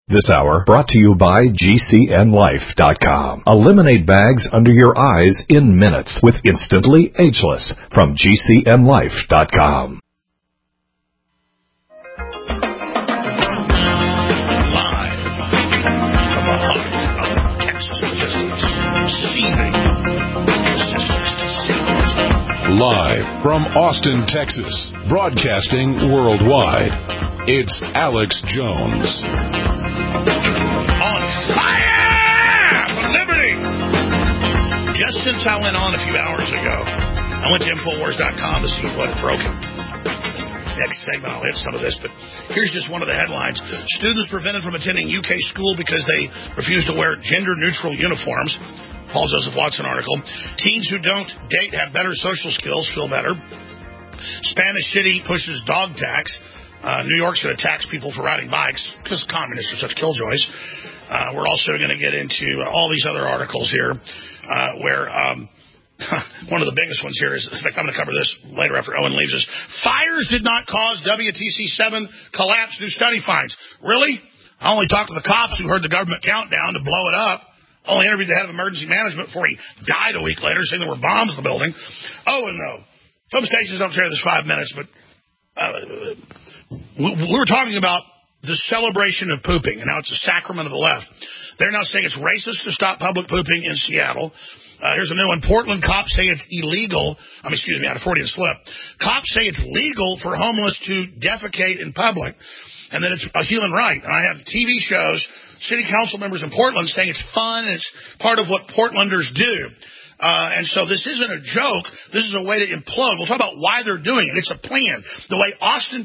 This hour brought to you by GCNLife.com. Eliminate bags under your eyes in minutes with Instantly Ageless from GCNLife.com. Live from the heart of Texas logistics, seething logistics to sequence. Live from Austin, Texas, broadcasting worldwide, it's Alex Jones. On fire for liberty! Just since I went on a few hours ago, I went to Infowars.com to see what had broken. Next segment, I'll hit some of this, but here's just one of the headlines. Students prevented from attending UK school because they refused to wear gender-neutral uniforms. Paul Joseph Watson article. Teens who don't date have better social skills, feel better. Spanish city pushes dog tax. New York's going to tax people for riding bikes because communists are such killjoys. We're also going to get into all these other articles here where one of the biggest ones here is, in fact, I'm going to cover this later after Owen leaves us. Fires did not cause WTC-7 collapse, new study finds. Really? I only talked to the cops who heard the government countdown to blow it up. Only interviewed the head of emergency management before he died a week later, saying there were bombs in the building. Oh, and though, some stations don't share this 5 minutes, but we were talking about the celebration of pooping, and now it's a sacrament of the left. They're now saying it's racist to stop public pooping in Seattle. Here's a new one. Portland cops say it's illegal. I had a Freudian slip. Cops say it's legal for homeless to defecate in public, and that it's a human right. And I have TV shows, city council members in Portland saying it's fun, and it's part of what Portlanders do. And so this isn't a joke. This is a way to implode. We'll talk about why they're doing it. It's a plan. The way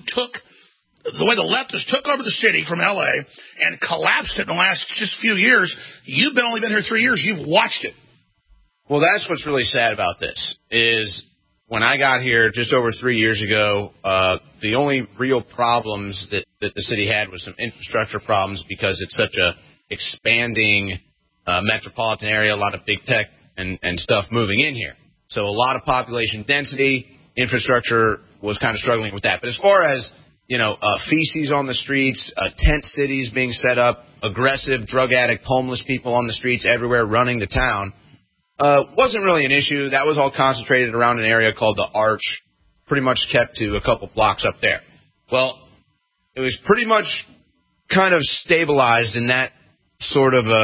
the leftists took over the city from L.A. and collapsed it in the last just few years. You've only been here 3 years. You've watched it. Well, that's what's really sad about this is when I got here just over 3 years ago, the only real problems that the city had was some infrastructure problems because it's such a expanding metropolitan area, a lot of big tech and stuff moving in here. So a lot of population density, infrastructure was kind of struggling with that. But as far as, feces on the streets, tent cities being set up, aggressive drug addict, homeless people on the streets everywhere running the town, wasn't really an issue. That was all concentrated around an area called the Arch, pretty much kept to a couple blocks up there. Well, it was pretty much kind of stabilized in that sort of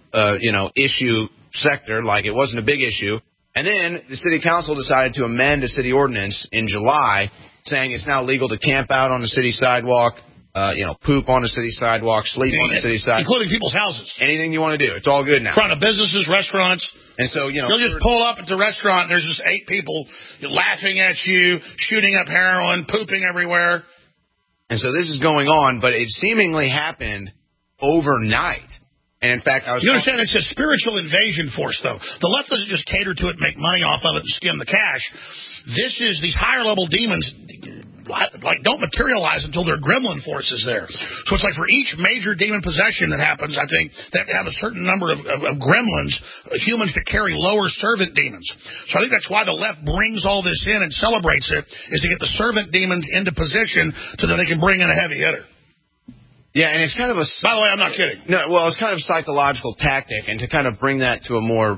issue sector, like it wasn't a big issue. And then the city council decided to amend a city ordinance in July, saying it's now legal to camp out on the city sidewalk, poop on the city sidewalk, sleep on the city sidewalk. Including people's houses. Anything you want to do. It's all good now. In front of businesses, restaurants. And so, you'll just pull up at the restaurant and there's just 8 people laughing at you, shooting up heroin, pooping everywhere. And so this is going on, but it seemingly happened overnight. And in fact, you understand it's a spiritual invasion force, though. The left doesn't just cater to it, make money off of it, and skim the cash. This is these higher level demons, don't materialize until their gremlin force is there. So it's like for each major demon possession that happens, I think they have a certain number of gremlins, humans that carry lower servant demons. So I think that's why the left brings all this in and celebrates it, is to get the servant demons into position so that they can bring in a heavy hitter. Yeah, and it's kind of By the way, I'm not kidding. No, well, it's kind of a psychological tactic, and to kind of bring that to a more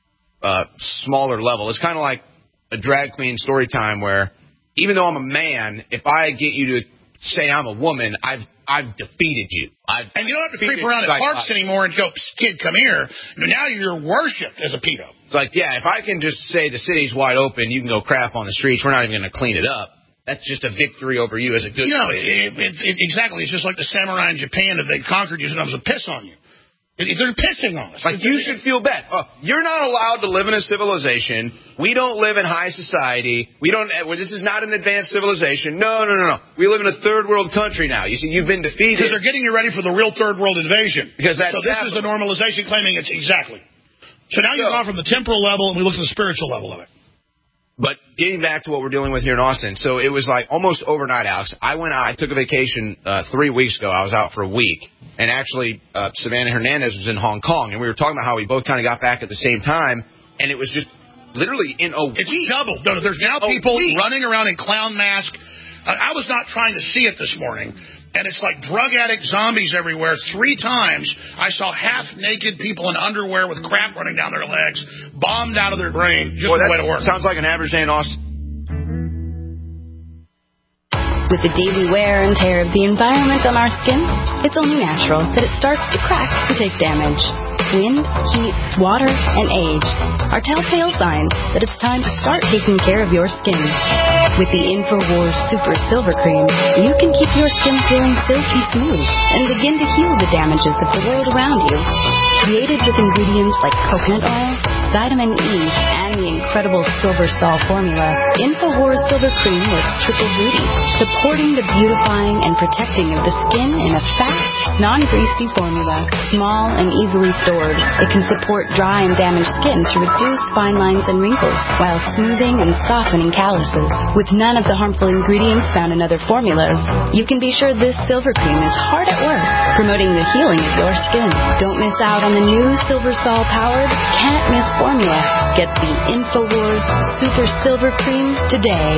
smaller level. It's kind of like a drag queen story time where even though I'm a man, if I get you to say I'm a woman, I've defeated you. And you don't have to creep around at parks anymore and go, kid, come here. Now you're worshipped as a pedo. It's like, yeah, if I can just say the city's wide open, you can go crap on the streets, we're not even going to clean it up. That's just a victory over you as a good exactly. It's just like the samurai in Japan. If they conquered you, sometimes would piss on you. They're pissing on us. Like, you should feel bad. You're not allowed to live in a civilization. We don't live in high society. This is not an advanced civilization. No. We live in a third world country now. You see, you've been defeated. Because they're getting you ready for the real third world invasion. This is the normalization claiming it's exactly. So now you've gone from the temporal level and we look at the spiritual level of it. But getting back to what we're dealing with here in Austin, so it was like almost overnight, Alex. I took a vacation 3 weeks ago. I was out for a week. And actually, Savannah Hernandez was in Hong Kong. And we were talking about how we both kind of got back at the same time. And it was just literally in a week. It's doubled. No, there's now people running around in clown masks. I was not trying to see it this morning. And it's like drug addict zombies everywhere. 3 times I saw half-naked people in underwear with crap running down their legs, bombed out of their brain, just the way to work. Sounds like an average day in Austin. With the daily wear and tear of the environment on our skin, it's only natural that it starts to crack and take damage. Wind, heat, water, and age are telltale signs that it's time to start taking care of your skin. With the InfoWars Super Silver Cream, you can keep your skin feeling silky smooth and begin to heal the damages of the world around you. Created with ingredients like coconut oil, vitamin E, and the incredible Silver Sol formula, InfoWars Silver Cream works triple duty, supporting the beautifying and protecting of the skin in a fast, non-greasy formula. Small and easily stored, it can support dry and damaged skin to reduce fine lines and wrinkles, while smoothing and softening calluses. With none of the harmful ingredients found in other formulas, you can be sure this Silver Cream is hard at work, promoting the healing of your skin. Don't miss out on the new Silver Sol powered, can't miss formula. Get the InfoWars Super Silver Cream today.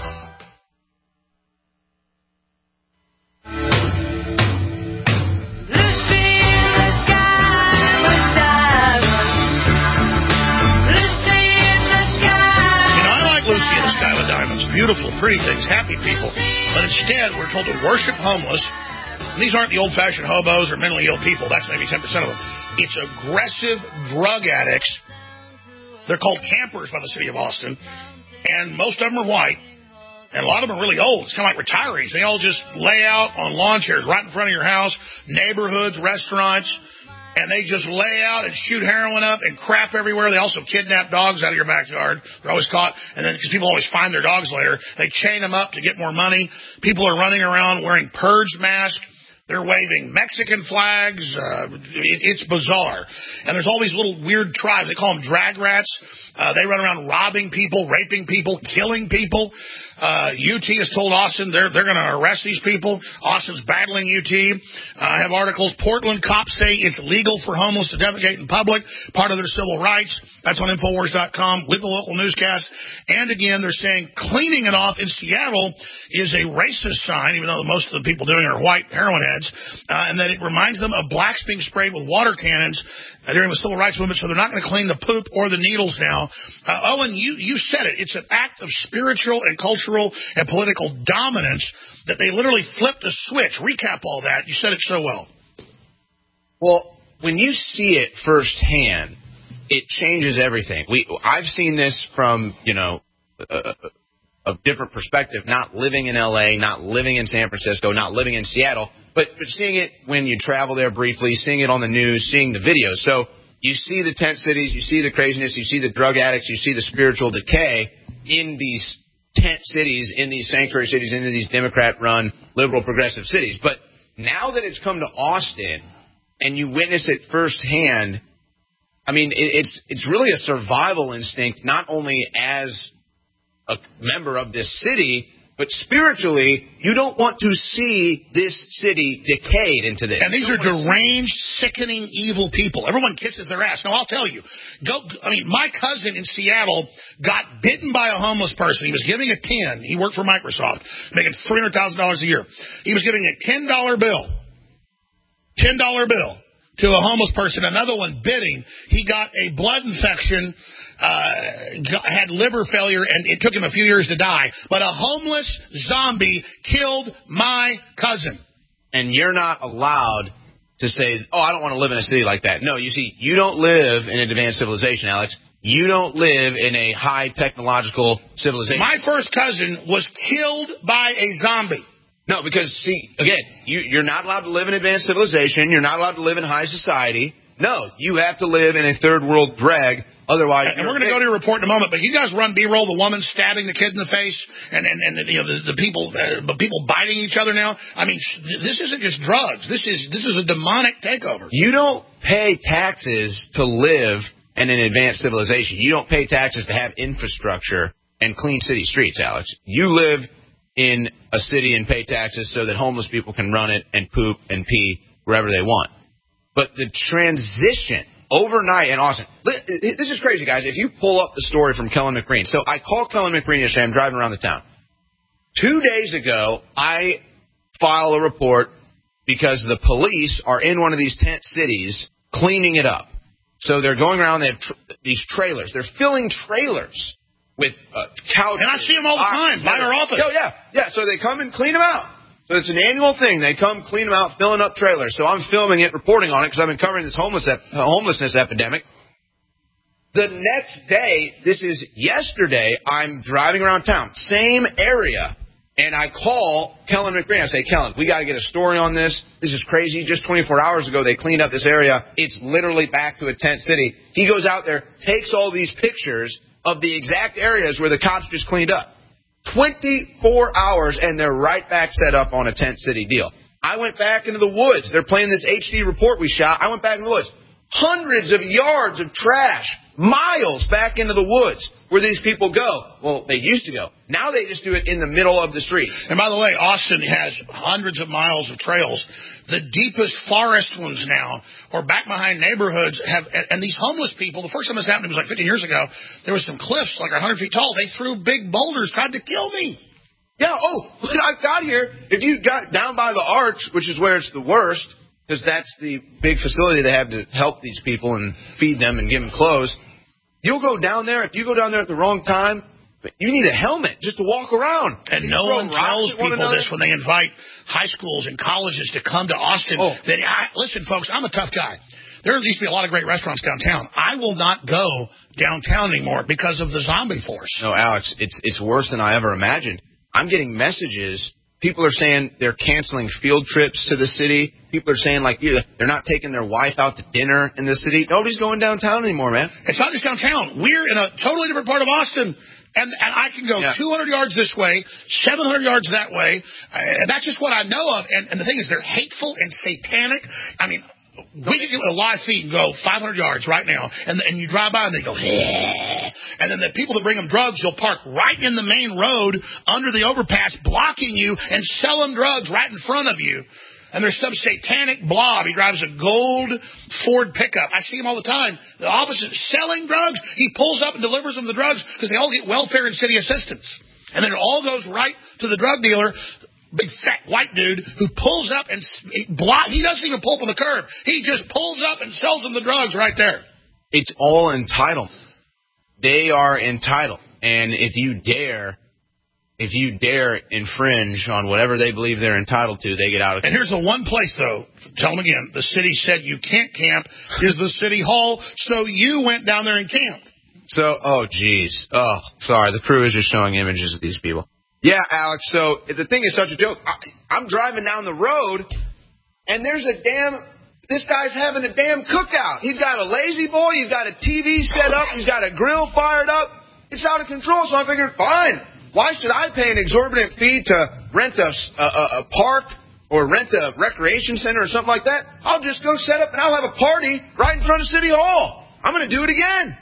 Beautiful, pretty things, happy people. But instead, we're told to worship homeless. And these aren't the old-fashioned hobos or mentally ill people. That's maybe 10% of them. It's aggressive drug addicts. They're called campers by the city of Austin. And most of them are white. And a lot of them are really old. It's kind of like retirees. They all just lay out on lawn chairs right in front of your house, neighborhoods, restaurants. And they just lay out and shoot heroin up and crap everywhere. They also kidnap dogs out of your backyard. They're always caught. And then, because people always find their dogs later, they chain them up to get more money. People are running around wearing purge masks. They're waving Mexican flags. It's bizarre. And there's all these little weird tribes. They call them drag rats. They run around robbing people, raping people, killing people. UT has told Austin they're going to arrest these people. Austin's battling UT. I have articles. Portland cops say it's legal for homeless to defecate in public, part of their civil rights. That's on Infowars.com with the local newscast. And again, they're saying cleaning it off in Seattle is a racist sign, even though most of the people doing it are white heroin heads, and that it reminds them of blacks being sprayed with water cannons during the civil rights movement, so they're not going to clean the poop or the needles now. Owen, you said it. It's an act of spiritual and cultural and political dominance that they literally flipped a switch. Recap all that. You said it so well. Well, when you see it firsthand, it changes everything. I've seen this from, a different perspective, not living in L.A., not living in San Francisco, not living in Seattle, but seeing it when you travel there briefly, seeing it on the news, seeing the videos. So you see the tent cities, you see the craziness, you see the drug addicts, you see the spiritual decay in these tent cities, in these sanctuary cities, into these Democrat-run, liberal, progressive cities. But now that it's come to Austin and you witness it firsthand, I mean, it's really a survival instinct, not only as a member of this city, but spiritually, you don't want to see this city decayed into this. And these are deranged, sickening, evil people. Everyone kisses their ass. Now, I'll tell you. My cousin in Seattle got bitten by a homeless person. He was giving a 10. He worked for Microsoft, making $300,000 a year. He was giving a $10 bill to a homeless person. Another one bit him. He got a blood infection, had liver failure, and it took him a few years to die. But a homeless zombie killed my cousin. And you're not allowed to say, I don't want to live in a city like that. No, you see, you don't live in advanced civilization, Alex. You don't live in a high technological civilization. My first cousin was killed by a zombie. No, because, see, again, you're not allowed to live in advanced civilization. You're not allowed to live in high society. No, you have to live in a third world drag. Otherwise, and we're going to go to your report in a moment, but you guys run B-roll, the woman stabbing the kid in the face, and the people biting each other now. I mean, this isn't just drugs. This is a demonic takeover. You don't pay taxes to live in an advanced civilization. You don't pay taxes to have infrastructure and clean city streets, Alex. You live in a city and pay taxes so that homeless people can run it and poop and pee wherever they want. But the transition overnight in Austin, this is crazy, guys. If you pull up the story from Kellen McBreen. So I called Kellen McBreen yesterday. I'm driving around the town. 2 days ago, I file a report because the police are in one of these tent cities cleaning it up. So they're going around, they have these trailers. They're filling trailers with couches. And I see them all the time by our office. Oh, yeah. So they come and clean them out. So it's an annual thing. They come, clean them out, filling up trailers. So I'm filming it, reporting on it, because I've been covering this homelessness epidemic. The next day, this is yesterday, I'm driving around town, same area, and I call Kellen McBrien. I say, Kellen, we got to get a story on this. This is crazy. Just 24 hours ago, they cleaned up this area. It's literally back to a tent city. He goes out there, takes all these pictures of the exact areas where the cops just cleaned up. 24 hours, and they're right back set up on a tent city deal. I went back into the woods. They're playing this HD report we shot. I went back in the woods. Hundreds of yards of trash, miles back into the woods where these people go. Well, they used to go. Now they just do it in the middle of the streets. And by the way, Austin has hundreds of miles of trails. The deepest forest ones now, or back behind neighborhoods, have, and these homeless people, the first time this happened was like 15 years ago, there was some cliffs like 100 feet tall. They threw big boulders, tried to kill me. Yeah, when I got here, if you got down by the arch, which is where it's the worst, because that's the big facility they have to help these people and feed them and give them clothes. You'll go down there. If you go down there at the wrong time, you need a helmet just to walk around. And no one tells people this when they invite high schools and colleges to come to Austin. Listen, folks, I'm a tough guy. There used to be a lot of great restaurants downtown. I will not go downtown anymore because of the zombie force. No, Alex, it's worse than I ever imagined. I'm getting messages. People are saying they're canceling field trips to the city. People are saying, like, they're not taking their wife out to dinner in the city. Nobody's going downtown anymore, man. It's not just downtown. We're in a totally different part of Austin. And I can go 200 yards this way, 700 yards that way. And that's just what I know of. And the thing is, they're hateful and satanic. I mean, we can get a live feed and go 500 yards right now. And you drive by and they go, and then the people that bring them drugs, you'll park right in the main road under the overpass, blocking you and sell them drugs right in front of you. And there's some satanic blob. He drives a gold Ford pickup. I see him all the time. The opposite, selling drugs. He pulls up and delivers them the drugs because they all get welfare and city assistance. And then it all goes right to the drug dealer, big fat white dude who pulls up and he doesn't even pull up on the curb. He just pulls up and sells them the drugs right there. It's all entitlement. They are entitled. And if you dare infringe on whatever they believe they're entitled to, they get out of control. And here's the one place, though, tell them again, the city said you can't camp is the city hall, so you went down there and camped. So, sorry, the crew is just showing images of these people. Yeah, Alex, so the thing is such a joke. I'm driving down the road, and there's this guy's having a damn cookout. He's got a lazy boy, he's got a TV set up, he's got a grill fired up. It's out of control, so I figured, fine. Why should I pay an exorbitant fee to rent a park or rent a recreation center or something like that? I'll just go set up and I'll have a party right in front of City Hall. I'm going to do it again.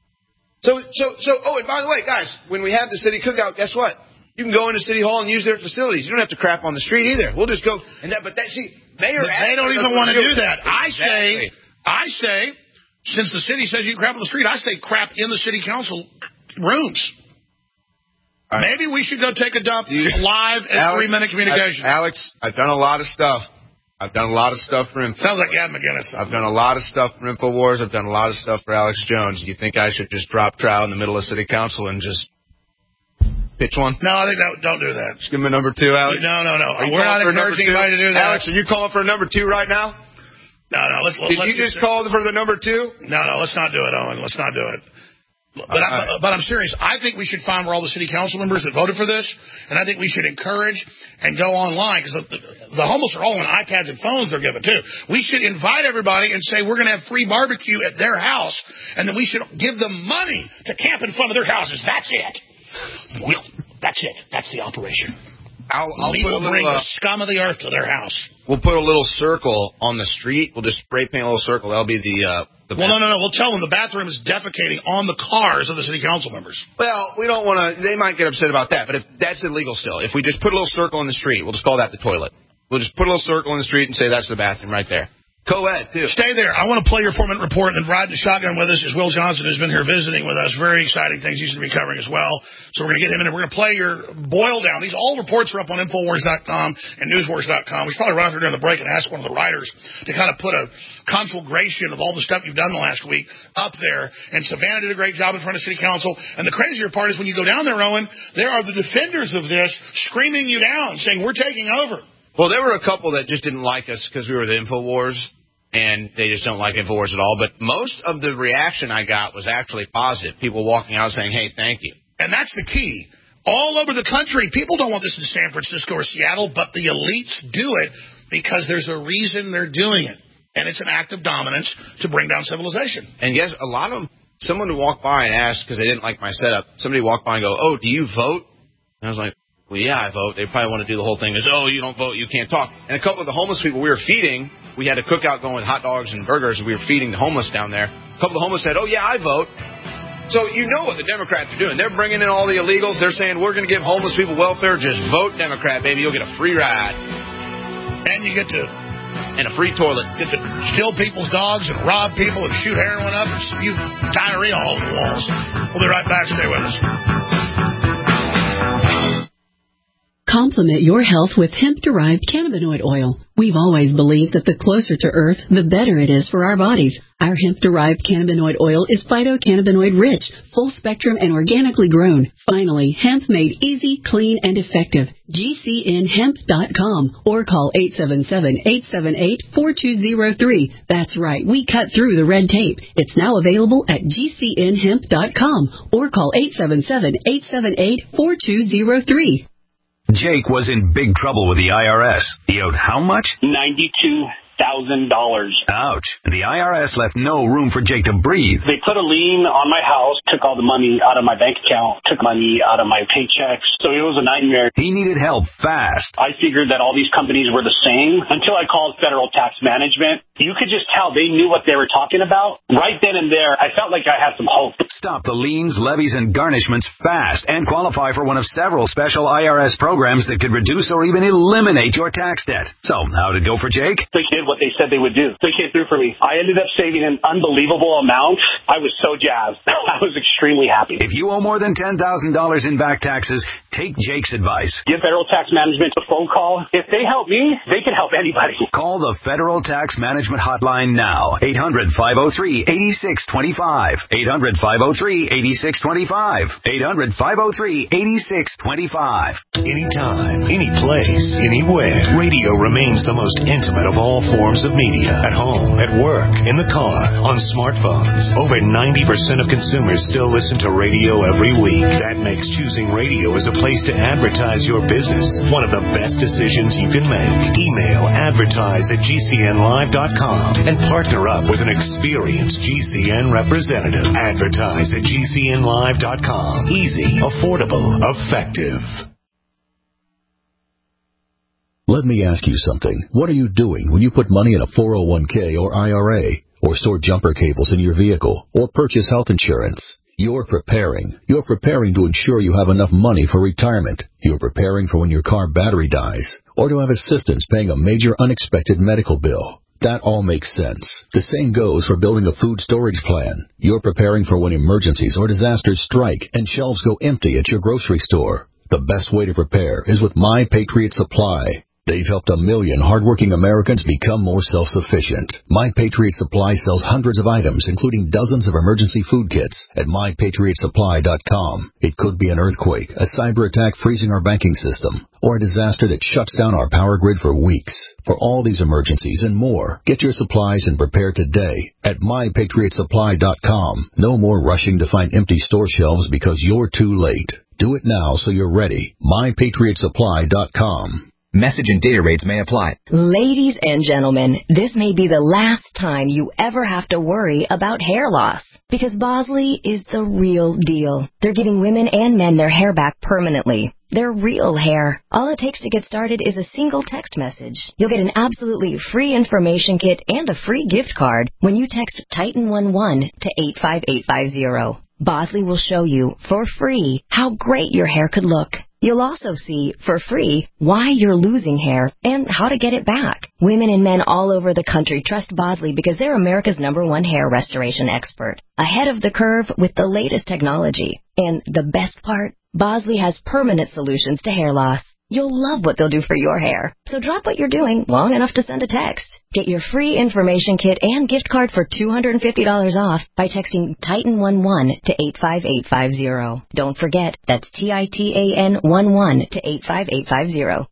And by the way, guys, when we have the city cookout, guess what? You can go into City Hall and use their facilities. You don't have to crap on the street either. We'll just go Mayor. They don't even want to do that. Exactly. I say, since the city says you can crap on the street, I say crap in the city council rooms. Right. Maybe we should go take a dump live at 3-minute communication. Alex, I've done a lot of stuff. I've done a lot of stuff for Sounds like Adam McGinnis. I've done a lot of stuff for InfoWars. I've done a lot of stuff for Alex Jones. Do you think I should just drop trow in the middle of city council and just pitch one? No, I think don't do that. Just give him a number 2, Alex. No. We're not encouraging anybody to do that. Alex, are you calling for a number 2 right now? No. Did you just call for the number 2? No, let's not do it, Owen. Let's not do it. But I'm serious. I think we should find where all the city council members that voted for this, and I think we should encourage and go online, because the homeless are all on iPads and phones they're given, too. We should invite everybody and say we're going to have free barbecue at their house, and then we should give them money to camp in front of their houses. That's it. Well, that's it. That's the operation. We will bring the scum of the earth to their house. We'll put a little circle on the street. We'll just spray paint a little circle. That'll be the no. We'll tell them the bathroom is defecating on the cars of the city council members. Well, we don't want to. They might get upset about that, but if that's illegal still. If we just put a little circle in the street, we'll just call that the toilet. We'll just put a little circle in the street and say that's the bathroom right there. Co-ed, too. Stay there. I want to play your 4-minute report, and riding the shotgun with us is Will Johnson, who's been here visiting with us. Very exciting things he's going to be covering as well. So we're going to get him in, and we're going to play your boil down. These all reports are up on Infowars.com and Newswars.com. We should probably run out there during the break and ask one of the writers to kind of put a conflagration of all the stuff you've done the last week up there. And Savannah did a great job in front of City Council. And the crazier part is when you go down there, Owen, there are the defenders of this screaming you down, saying, we're taking over. Well, there were a couple that just didn't like us because we were the Infowars, and they just don't like Infowars at all. But most of the reaction I got was actually positive. People walking out saying, hey, thank you. And that's the key. All over the country, people don't want this in San Francisco or Seattle, but the elites do it because there's a reason they're doing it. And it's an act of dominance to bring down civilization. And yes, a lot of them, someone would walk by and ask because they didn't like my setup. Somebody walked by and go, oh, do you vote? And I was like, well, yeah, I vote. They probably want to do the whole thing as, oh, you don't vote, you can't talk. And a couple of the homeless people we were feeding, we had a cookout going with hot dogs and burgers, and we were feeding the homeless down there. A couple of the homeless said, oh, yeah, I vote. So you know what the Democrats are doing. They're bringing in all the illegals. They're saying, we're going to give homeless people welfare. Just vote Democrat, baby. You'll get a free ride. And you get to... And a free toilet. Get to steal people's dogs and rob people and shoot heroin up and spew diarrhea all over the walls. We'll be right back. Stay with us. Complement your health with hemp-derived cannabinoid oil. We've always believed that the closer to Earth, the better it is for our bodies. Our hemp-derived cannabinoid oil is phytocannabinoid-rich, full-spectrum, and organically grown. Finally, hemp made easy, clean, and effective. GCNhemp.com or call 877-878-4203. That's right, we cut through the red tape. It's now available at GCNhemp.com or call 877-878-4203. Jake was in big trouble with the IRS. He owed how much? $92,000. Ouch. And the IRS left no room for Jake to breathe. They put a lien on my house, took all the money out of my bank account, took money out of my paychecks. So it was a nightmare. He needed help fast. I figured that all these companies were the same until I called Federal Tax Management. You could just tell they knew what they were talking about. Right then and there, I felt like I had some hope. Stop the liens, levies, and garnishments fast and qualify for one of several special IRS programs that could reduce or even eliminate your tax debt. So, how'd it go for Jake? They did what they said they would do. They came through for me. I ended up saving an unbelievable amount. I was so jazzed. I was extremely happy. If you owe more than $10,000 in back taxes, take Jake's advice. Give Federal Tax Management a phone call. If they help me, they can help anybody. Call the Federal Tax Management hotline now. 800-503-8625. 800-503-8625. 800-503-8625. Anytime, any place, anywhere. Radio remains the most intimate of all forms of media. At home, at work, in the car, on smartphones. Over 90% of consumers still listen to radio every week. That makes choosing radio as a place to advertise your business one of the best decisions you can make. Email advertise@gcnlive.com and partner up with an experienced GCN representative. Advertise at GCNlive.com. Easy, affordable, effective. Let me ask you something. What are you doing when you put money in a 401k or IRA, or store jumper cables in your vehicle, or purchase health insurance? You're preparing. You're preparing to ensure you have enough money for retirement. You're preparing for when your car battery dies, or to have assistance paying a major unexpected medical bill. That all makes sense. The same goes for building a food storage plan. You're preparing for when emergencies or disasters strike and shelves go empty at your grocery store. The best way to prepare is with My Patriot Supply. They've helped 1 million hardworking Americans become more self-sufficient. My Patriot Supply sells hundreds of items, including dozens of emergency food kits at MyPatriotSupply.com. It could be an earthquake, a cyber attack freezing our banking system, or a disaster that shuts down our power grid for weeks. For all these emergencies and more, get your supplies and prepare today at MyPatriotSupply.com. No more rushing to find empty store shelves because you're too late. Do it now so you're ready. MyPatriotSupply.com. Message and data rates may apply. Ladies and gentlemen, this may be the last time you ever have to worry about hair loss, because Bosley is the real deal. They're giving women and men their hair back permanently. Their real hair. All it takes to get started is a single text message. You'll get an absolutely free information kit and a free gift card when you text Titan11 to 85850. Bosley will show you for free how great your hair could look. You'll also see, for free, why you're losing hair and how to get it back. Women and men all over the country trust Bosley because they're America's #1 hair restoration expert. Ahead of the curve with the latest technology. And the best part? Bosley has permanent solutions to hair loss. You'll love what they'll do for your hair. So drop what you're doing long enough to send a text. Get your free information kit and gift card for $250 off by texting Titan11 to 85850. Don't forget, that's TITAN11 to 85850.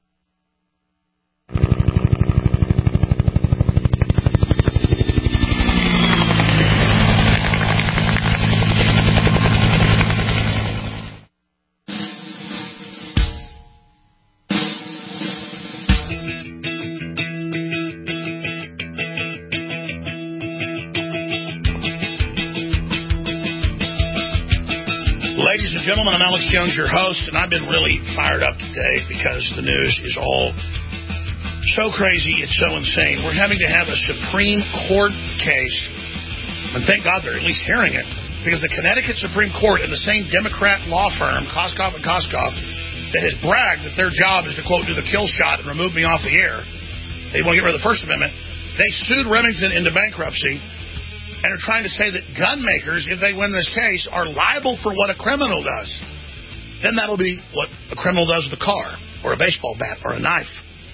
Ladies and gentlemen, I'm Alex Jones, your host, and I've been really fired up today because the news is all so crazy, it's so insane. We're having to have a Supreme Court case, and thank God they're at least hearing it, because the Connecticut Supreme Court and the same Democrat law firm, Koskoff and Koskoff, that has bragged that their job is to, quote, do the kill shot and remove me off the air. They want to get rid of the First Amendment. They sued Remington into bankruptcy and are trying to say that gun makers, if they win this case, are liable for what a criminal does. Then that'll be what a criminal does with a car or a baseball bat or a knife.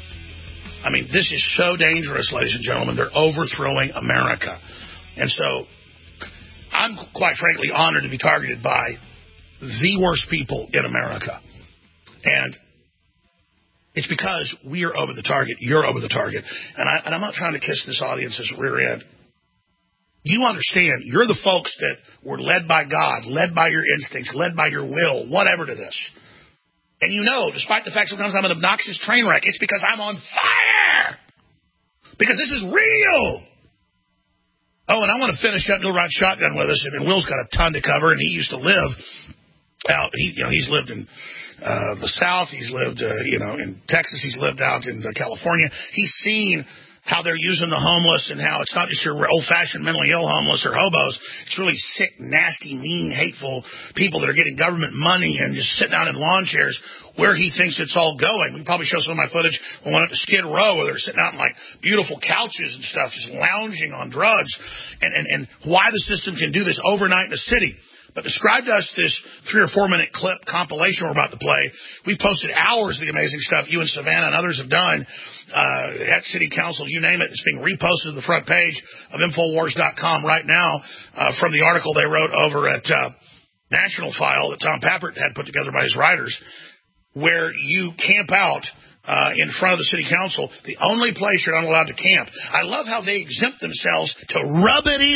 I mean, this is so dangerous, ladies and gentlemen. They're overthrowing America. And so I'm quite frankly honored to be targeted by the worst people in America. And it's because we are over the target. You're over the target. And I'm not trying to kiss this audience's rear end. You understand, you're the folks that were led by God, led by your instincts, led by your will, whatever to this. And you know, despite the fact sometimes I'm an obnoxious train wreck, it's because I'm on fire. Because this is real. Oh, and I want to finish up Neil Ride Shotgun with us. And Will's got a ton to cover, and he used to live out, he's lived in the South. He's lived, in Texas. He's lived out in California. He's seen how they're using the homeless and how it's not just your old-fashioned mentally ill homeless or hobos. It's really sick, nasty, mean, hateful people that are getting government money and just sitting out in lawn chairs where he thinks it's all going. We can probably show some of my footage when we went up to Skid Row where they're sitting out in, like, beautiful couches and stuff, just lounging on drugs, and why the system can do this overnight in a city. But describe to us this 3 or 4 minute clip compilation we're about to play. We've posted hours of the amazing stuff you and Savannah and others have done at City Council, you name it. It's being reposted to the front page of Infowars.com right now from the article they wrote over at National File that Tom Pappert had put together by his writers, where you camp out in front of the City Council, the only place you're not allowed to camp. I love how they exempt themselves to rub it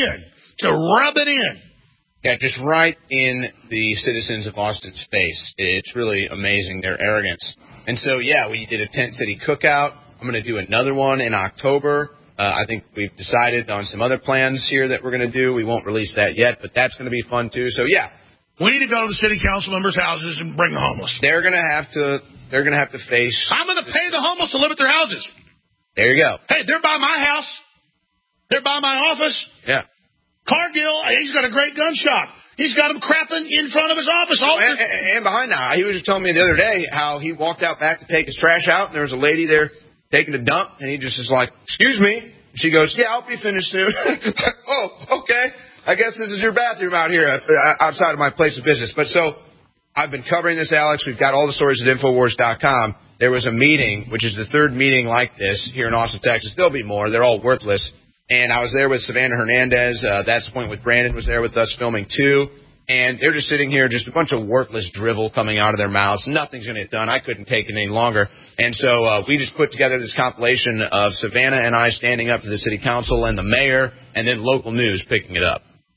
in. Yeah, just right in the citizens of Austin's face. It's really amazing, their arrogance. And so, yeah, we did a tent city cookout. I'm going to do another one in October. I think we've decided on some other plans here that we're going to do. We won't release that yet, but that's going to be fun, too. So, yeah. We need to go to the city council members' houses and bring the homeless. They're going to have to face. I'm going to pay the homeless to live at their houses. There you go. Hey, they're by my house. They're by my office. Yeah. Cargill, he's got a great gun shop. He's got him crapping in front of his office. And behind now, he was just telling me the other day how he walked out back to take his trash out, and there was a lady there taking a dump, and he just is like, "Excuse me." She goes, "Yeah, I'll be finished soon." Oh, okay. I guess this is your bathroom out here outside of my place of business. But so I've been covering this, Alex. We've got all the stories at Infowars.com. There was a meeting, which is the 3rd meeting like this here in Austin, Texas. There'll be more. They're all worthless. And I was there with Savannah Hernandez. That's the point with Brandon was there with us filming too. And they're just sitting here, just a bunch of worthless drivel coming out of their mouths. Nothing's going to get done. I couldn't take it any longer. And so we just put together this compilation of Savannah and I standing up to the city council and the mayor, and then local news picking it up.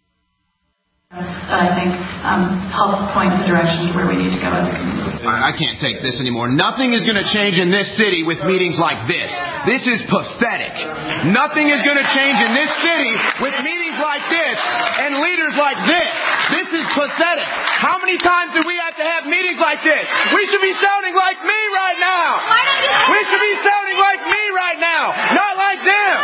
That I think helps point the direction to where we need to go as a community. I can't take this anymore. Nothing is going to change in this city with meetings like this. This is pathetic. Nothing is going to change in this city with meetings like this and leaders like this. This is pathetic. How many times do we have to have meetings like this? We should be sounding like me right now. We should be sounding like me right now, not like them.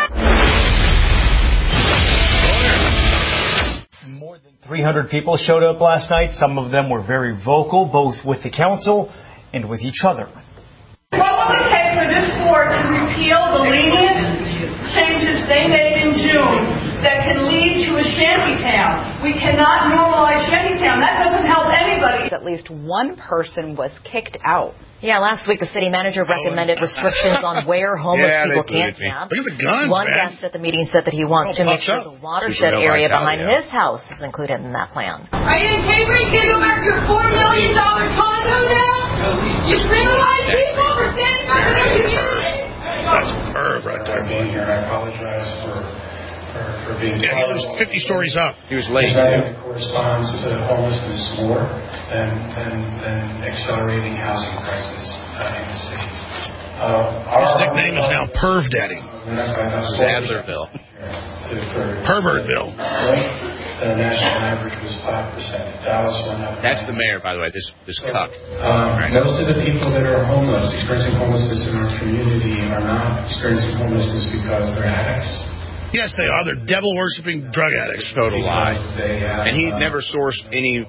More than 300 people showed up last night. Some of them were very vocal, both with the council and with each other. What will it take for this board to repeal the lenient changes they made in June that can lead to a shantytown? We cannot normalize shantytown. That doesn't help anybody. At least one person was kicked out. Yeah, last week the city manager recommended restrictions on where homeless people can camp. Look at the guns, One man. guest at the meeting said that he wants to make sure the watershed area behind his house is included in that plan. Are you in favor of go back to a $4 million condo now? You criminalize people for standing up for their community? That's perv right there, boy. I apologize for being he was 50 stories up. He was late. That corresponds to homelessness more than accelerating housing prices in the city. His nickname is now Perv Daddy. This is Adlerville. Pervertville. The national average was 5%. Dallas went up. That's the mayor, by the way, this cuck. Most of the people that are homeless, experiencing homelessness in our community, are not experiencing homelessness because they're addicts. Yes, they are. They're devil-worshipping drug addicts. Total lie. And he never sourced any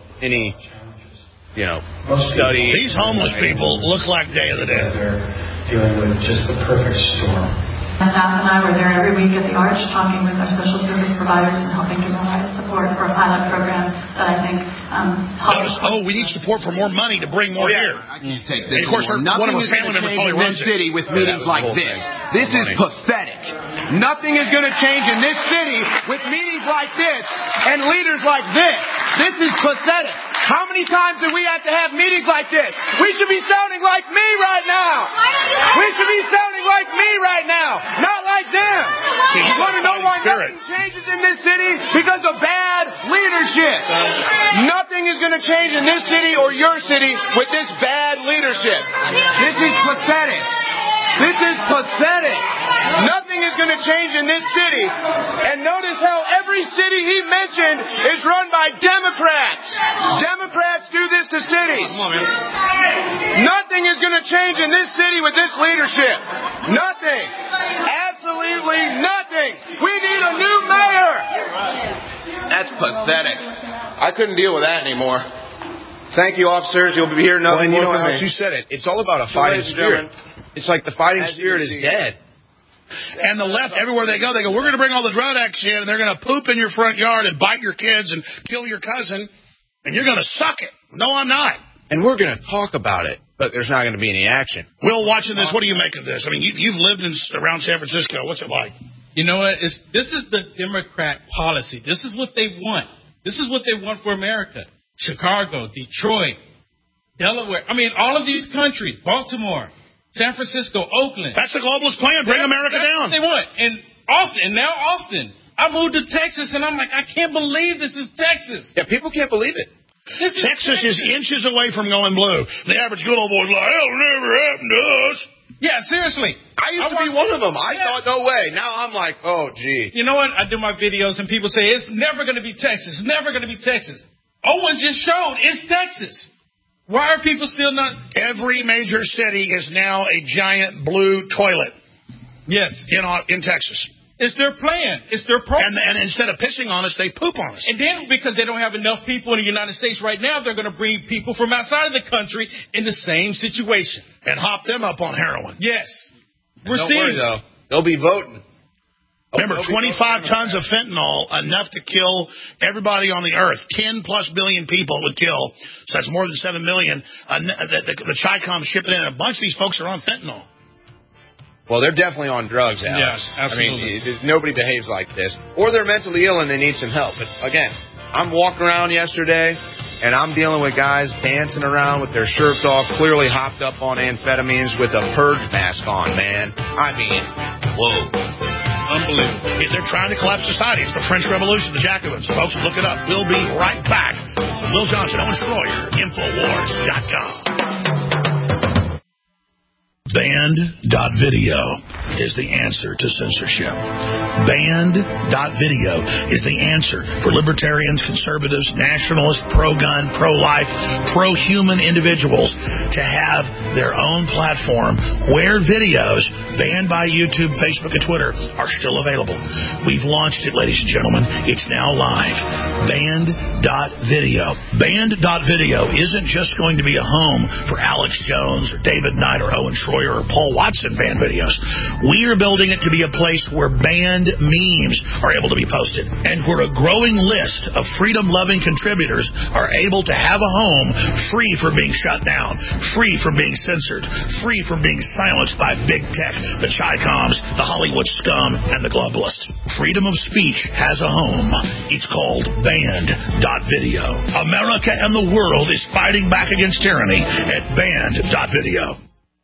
study. These homeless people look like Day of the Dead. They're dealing with just the perfect storm. My staff and I were there every week at the Arch talking with our social service providers and helping to provide support for a pilot program that I think helps. We need support for more money to bring more here. I can't take this. And of course, one of our family members probably runs this city with meetings like this. This is pathetic. Nothing is going to change in this city with meetings like this and leaders like this. This is pathetic. How many times do we have to have meetings like this? We should be sounding like me right now. We should be sounding like me right now, not like them. You want to know why nothing changes in this city? Because of bad leadership. Nothing is going to change in this city or your city with this bad leadership. This is pathetic. This is pathetic. Nothing is going to change in this city. And notice how every city he mentioned is run by Democrats. Democrats do this to cities. Nothing is going to change in this city with this leadership. Nothing. Absolutely nothing. We need a new mayor. That's pathetic. I couldn't deal with that anymore. Thank you, officers. You'll be here nothing more from me. Alex, you said it. It's all about a fighting spirit. It's like the fighting spirit is dead. And the left, everywhere they go, we're going to bring all the drug addicts in, and they're going to poop in your front yard and bite your kids and kill your cousin, and you're going to suck it. No, I'm not. And we're going to talk about it, but there's not going to be any action. Will, watching this, what do you make of this? I mean, you've lived around San Francisco. What's it like? You know what? This is the Democrat policy. This is what they want. This is what they want for America. Chicago, Detroit, Delaware. I mean, all of these countries, Baltimore, San Francisco, Oakland. That's the globalist plan. Bring America down. That's what they want. And Austin. I moved to Texas, and I'm like, I can't believe this is Texas. Yeah, people can't believe it. Texas is inches away from going blue. The average good old boy's like, it'll never happen to us. Yeah, seriously. I used to be one of them. I thought, no way. Now I'm like, oh, gee. You know what? I do my videos, and people say, it's never going to be Texas. It's never going to be Texas. Owen just showed it's Texas. Why are people still not? Every major city is now a giant blue toilet. Yes. In Texas. It's their plan. It's their program. And instead of pissing on us, they poop on us. And then because they don't have enough people in the United States right now, they're going to bring people from outside of the country in the same situation. And hop them up on heroin. Yes. Don't worry, though. They'll be voting. Remember, 25 tons of fentanyl, enough to kill everybody on the earth. 10+ billion people would kill. So that's more than 7 million. The Chi-Com shipping in. A bunch of these folks are on fentanyl. Well, they're definitely on drugs, Alex. Yes, absolutely. I mean, nobody behaves like this. Or they're mentally ill and they need some help. But, again, I'm walking around yesterday, and I'm dealing with guys dancing around with their shirts off, clearly hopped up on amphetamines with a purge mask on, man. I mean, whoa. Unbelievable. They're trying to collapse society. It's the French Revolution, the Jacobins. Folks, look it up. We'll be right back. Will Johnson, Owen Schroyer, Infowars.com. Banned.video is the answer to censorship. Banned.video is the answer for libertarians, conservatives, nationalists, pro-gun, pro-life, pro-human individuals to have their own platform where videos banned by YouTube, Facebook, and Twitter are still available. We've launched it, ladies and gentlemen. It's now live. Banned.video. Banned.video isn't just going to be a home for Alex Jones or David Knight or Owen Schroyer or Paul Watson banned videos. We are building it to be a place where banned memes are able to be posted and where a growing list of freedom-loving contributors are able to have a home free from being shut down, free from being censored, free from being silenced by big tech, the Chi-Coms, the Hollywood scum, and the globalists. Freedom of speech has a home. It's called Banned.video. America and the world is fighting back against tyranny at Banned.video.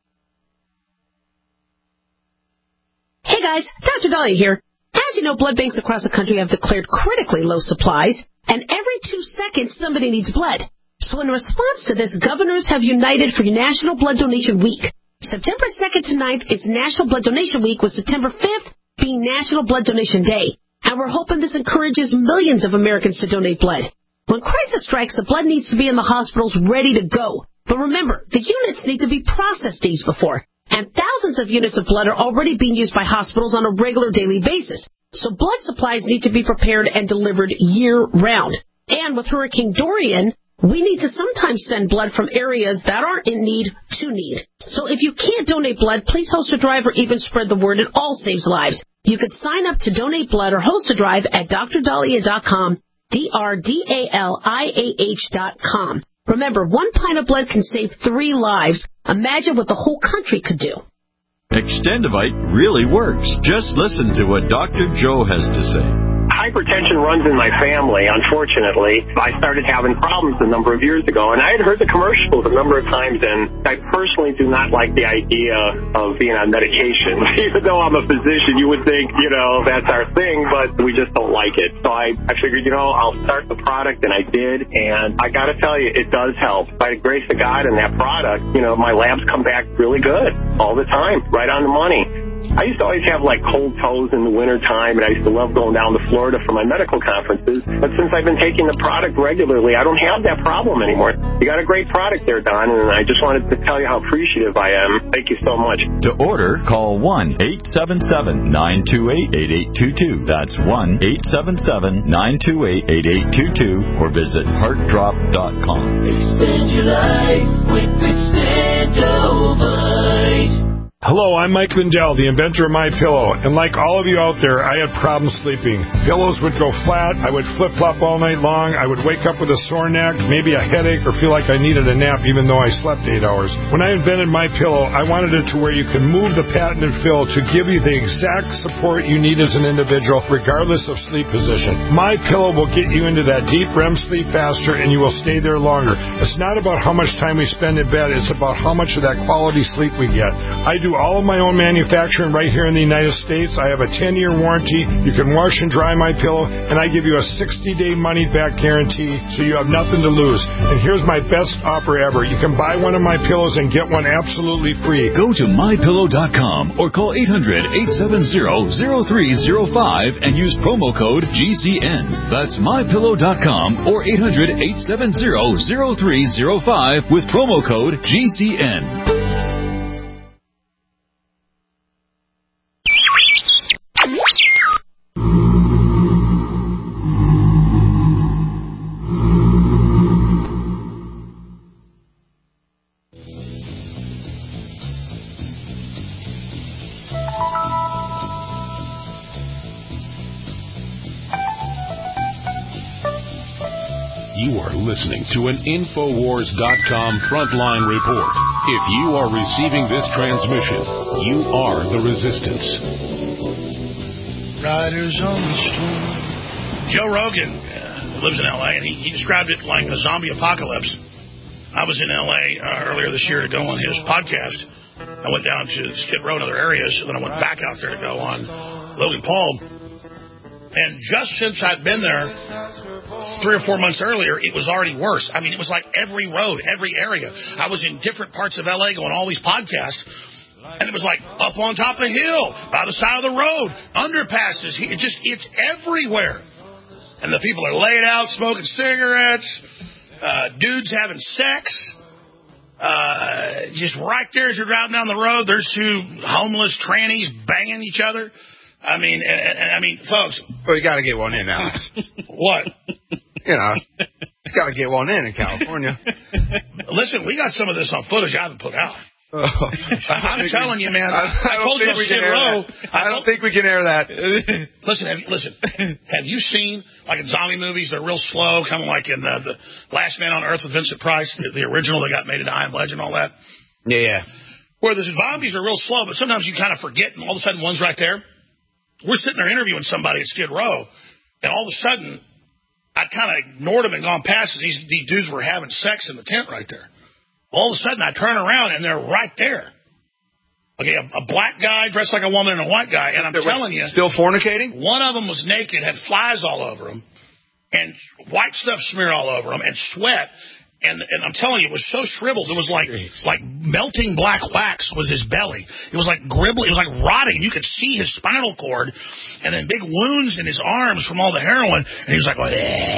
Hey guys, Dr. Dahlia here. As you know, blood banks across the country have declared critically low supplies, and every 2 seconds somebody needs blood. So in response to this, governors have united for National Blood Donation Week. September 2nd to 9th is National Blood Donation Week, with September 5th being National Blood Donation Day. And we're hoping this encourages millions of Americans to donate blood. When crisis strikes, the blood needs to be in the hospitals ready to go. But remember, the units need to be processed days before. And thousands of units of blood are already being used by hospitals on a regular daily basis. So blood supplies need to be prepared and delivered year-round. And with Hurricane Dorian, we need to sometimes send blood from areas that aren't in need to need. So if you can't donate blood, please host a drive or even spread the word. It all saves lives. You could sign up to donate blood or host a drive at drdahlia.com, DRDALIAH.com. Remember, 1 pint of blood can save 3 lives. Imagine what the whole country could do. Extendivite really works. Just listen to what Dr. Joe has to say. Hypertension runs in my family, unfortunately. I started having problems a number of years ago, and I had heard the commercials a number of times, and I personally do not like the idea of being on medication. Even though I'm a physician, you would think, that's our thing, but we just don't like it. So I figured, I'll start the product, and I did, and I got to tell you, it does help. By the grace of God and that product, my labs come back really good all the time, right on the money. I used to always have cold toes in the wintertime, and I used to love going down to Florida for my medical conferences. But since I've been taking the product regularly, I don't have that problem anymore. You got a great product there, Don, and I just wanted to tell you how appreciative I am. Thank you so much. To order, call 1-877-928-8822. That's 1-877-928-8822, or visit heartdrop.com. Extend your life with Extendovite. Hello, I'm Mike Lindell, the inventor of MyPillow, and like all of you out there, I had problems sleeping. Pillows would go flat, I would flip-flop all night long, I would wake up with a sore neck, maybe a headache, or feel like I needed a nap even though I slept 8 hours. When I invented MyPillow, I wanted it to where you can move the patented fill to give you the exact support you need as an individual, regardless of sleep position. MyPillow will get you into that deep REM sleep faster, and you will stay there longer. It's not about how much time we spend in bed, it's about how much of that quality sleep we get. I do all of my own manufacturing right here in the United States. I have a 10-year warranty. You can wash and dry my pillow, and I give you a 60-day money-back guarantee, so you have nothing to lose. And here's my best offer ever. You can buy one of my pillows and get one absolutely free. Go to mypillow.com or call 800-870-0305 and use promo code GCN. That's mypillow.com or 800-870-0305 with promo code GCN. You are listening to an Infowars.com frontline report. If you are receiving this transmission, you are the resistance. Riders on the storm. Joe Rogan lives in L.A., and he described it like a zombie apocalypse. I was in L.A. Earlier this year to go on his podcast. I went down to Skid Row and other areas, and then I went back out there to go on Logan Paul. And just since I'd been there 3 or 4 months earlier, it was already worse. I mean, it was like every road, every area. I was in different parts of L.A. going all these podcasts, And it was like up on top of a hill, by the side of the road, underpasses. It's everywhere. And the people are laid out smoking cigarettes, dudes having sex. Just right there as you're driving down the road, there's two homeless trannies banging each other. I mean, folks. Well, you got to get one in, Alex. What? You know, you got to get one in California. Listen, we got some of this on footage I haven't put out. I'm telling you, man. I told you on Skid Row. I don't think we can air that. Listen. Have you seen, like in zombie movies, they're real slow, kind of like in the Last Man on Earth with Vincent Price, the original that got made into I Am Legend and all that? Yeah. Where the zombies are real slow, but sometimes you kind of forget, and all of a sudden one's right there. We're sitting there interviewing somebody at Skid Row, and all of a sudden, I kind of ignored them and gone past because these dudes were having sex in the tent right there. All of a sudden, I turn around, and they're right there. Okay, a black guy dressed like a woman and a white guy, and I'm telling you... Still fornicating? One of them was naked, had flies all over him, and white stuff smeared all over him, and sweat. And I'm telling you, it was so shriveled. It was like melting black wax was his belly. It was like gribbly. It was like rotting. You could see his spinal cord and then big wounds in his arms from all the heroin. And he was like,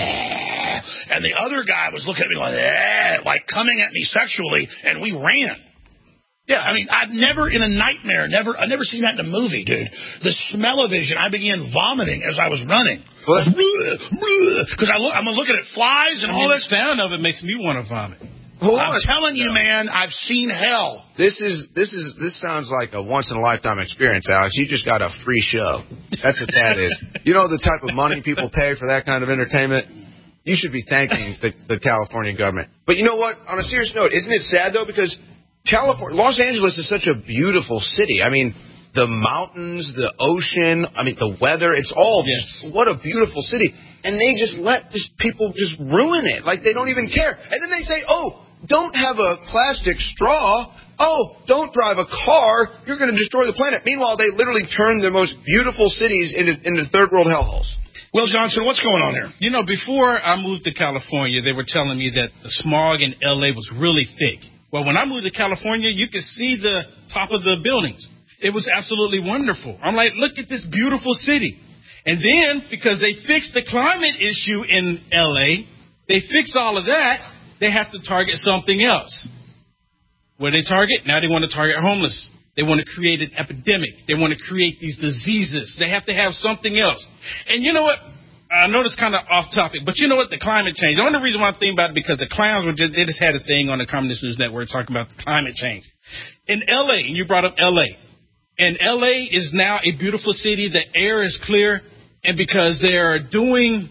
and the other guy was looking at me like coming at me sexually, and we ran. Yeah, I mean, I've never in a nightmare, I've never seen that in a movie, dude. The smell-o-vision, I began vomiting as I was running. Because I'm looking at flies and all that. The sound of it makes me want to vomit. I'm telling you, man, I've seen hell. This sounds like a once-in-a-lifetime experience, Alex. You just got a free show. That's what that is. You know the type of money people pay for that kind of entertainment? You should be thanking the California government. But you know what? On a serious note, isn't it sad, though? Because Los Angeles is such a beautiful city. I mean, the mountains, the ocean, I mean, the weather, it's all just, what a beautiful city. And they just let people just ruin it. Like, they don't even care. And then they say, don't have a plastic straw. Don't drive a car. You're going to destroy the planet. Meanwhile, they literally turn the most beautiful cities into third world hellholes. Will Johnson, what's going on here? You know, before I moved to California, they were telling me that the smog in L.A. was really thick. Well, when I moved to California, you could see the top of the buildings. It was absolutely wonderful. I'm like, look at this beautiful city. And then, because they fixed the climate issue in L.A., they fixed all of that, they have to target something else. What do they target? Now they want to target homeless. They want to create an epidemic. They want to create these diseases. They have to have something else. And you know what? I know it's kind of off topic, but you know what? The climate change. The only reason why I'm thinking about it because the clowns they just had a thing on the Communist News Network talking about the climate change. In L.A., and you brought up L.A., and L.A. is now a beautiful city. The air is clear, and because they're doing.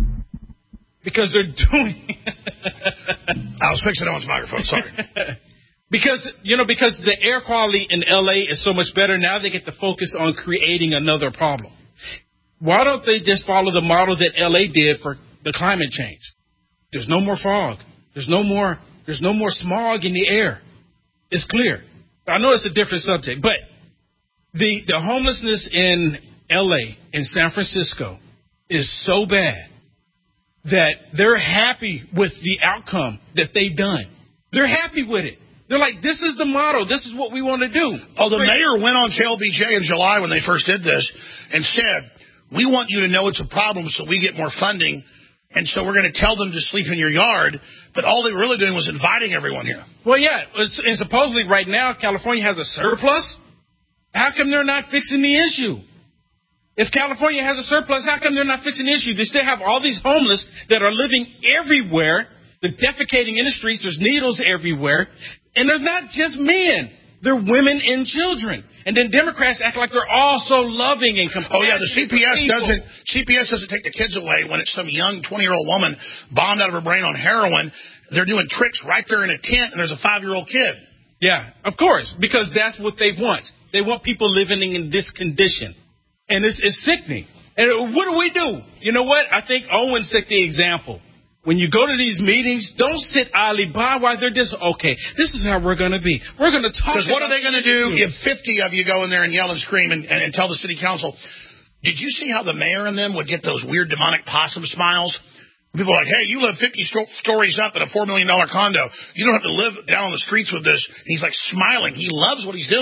I was fixing it on his microphone. Sorry. Because the air quality in L.A. is so much better, now they get to focus on creating another problem. Why don't they just follow the model that L.A. did for the climate change? There's no more fog. There's no more smog in the air. It's clear. I know it's a different subject, but the homelessness in L.A. and San Francisco is so bad that they're happy with the outcome that they've done. They're happy with it. They're like, this is the model. This is what we want to do. The mayor went on KLBJ in July when they first did this and said, we want you to know it's a problem so we get more funding, and so we're going to tell them to sleep in your yard. But all they were really doing was inviting everyone here. Well, yeah, and supposedly right now California has a surplus. How come they're not fixing the issue? If California has a surplus, how come they're not fixing the issue? They still have all these homeless that are living everywhere. They're defecating in the streets. There's needles everywhere. And there's not just men. They're women and children. And then Democrats act like they're all so loving and compassionate. Oh, yeah, the CPS doesn't take the kids away when it's some young 20-year-old woman bombed out of her brain on heroin. They're doing tricks right there in a tent, and there's a 5-year-old kid. Yeah, of course, because that's what they want. They want people living in this condition. And it's sickening. And what do? You know what? I think Owen set the example. When you go to these meetings, don't sit idly by while they're just, okay, this is how we're going to be. We're going to talk. Because what are they going to do if 50 of you go in there and yell and scream and tell the city council, did you see how the mayor and them would get those weird demonic possum smiles? People are like, hey, you live 50 stories up in a $4 million condo. You don't have to live down on the streets with this. And he's like smiling. He loves what he's doing.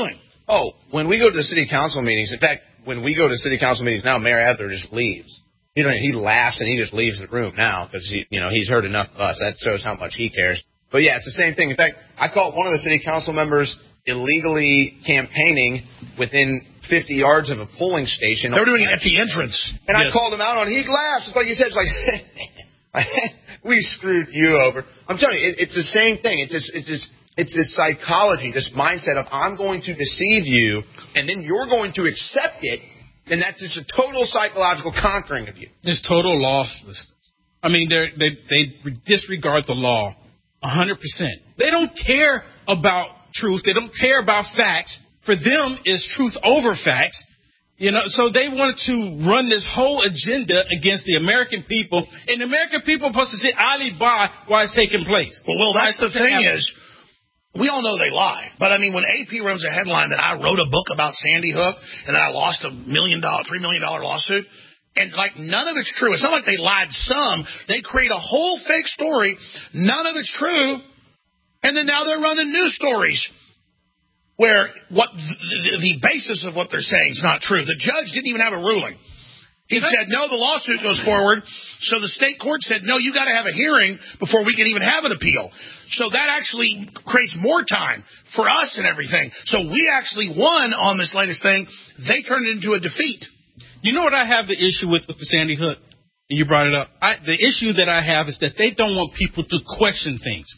Oh, when we go to the city council meetings, in fact, when we go to city council meetings now, Mayor Adler just leaves. He laughs and he just leaves the room now because he's heard enough of us. That shows how much he cares. But yeah, it's the same thing. In fact, I caught one of the city council members illegally campaigning within 50 yards of a polling station. They were doing it at the entrance. And I called him out on it. He laughs. It's like you said. It's like, we screwed you over. I'm telling you, it's the same thing. It's this psychology, this mindset of I'm going to deceive you, and then you're going to accept it. And that's just a total psychological conquering of you. It's total lawlessness. I mean, they disregard the law 100%. They don't care about truth. They don't care about facts. For them, it's truth over facts. So they wanted to run this whole agenda against the American people. And the American people are supposed to sit idly by while it's taking place. Well, that's the thing is, we all know they lie. But, I mean, when AP runs a headline that I wrote a book about Sandy Hook and that I lost $3 million lawsuit, and, none of it's true. It's not like they lied some. They create a whole fake story. None of it's true. And then now they're running news stories where the basis of what they're saying is not true. The judge didn't even have a ruling. He said, no, the lawsuit goes forward. So the state court said, no, you got to have a hearing before we can even have an appeal. So that actually creates more time for us and everything. So we actually won on this latest thing. They turned it into a defeat. You know what I have the issue with the Sandy Hook? And you brought it up. The issue that I have is that they don't want people to question things.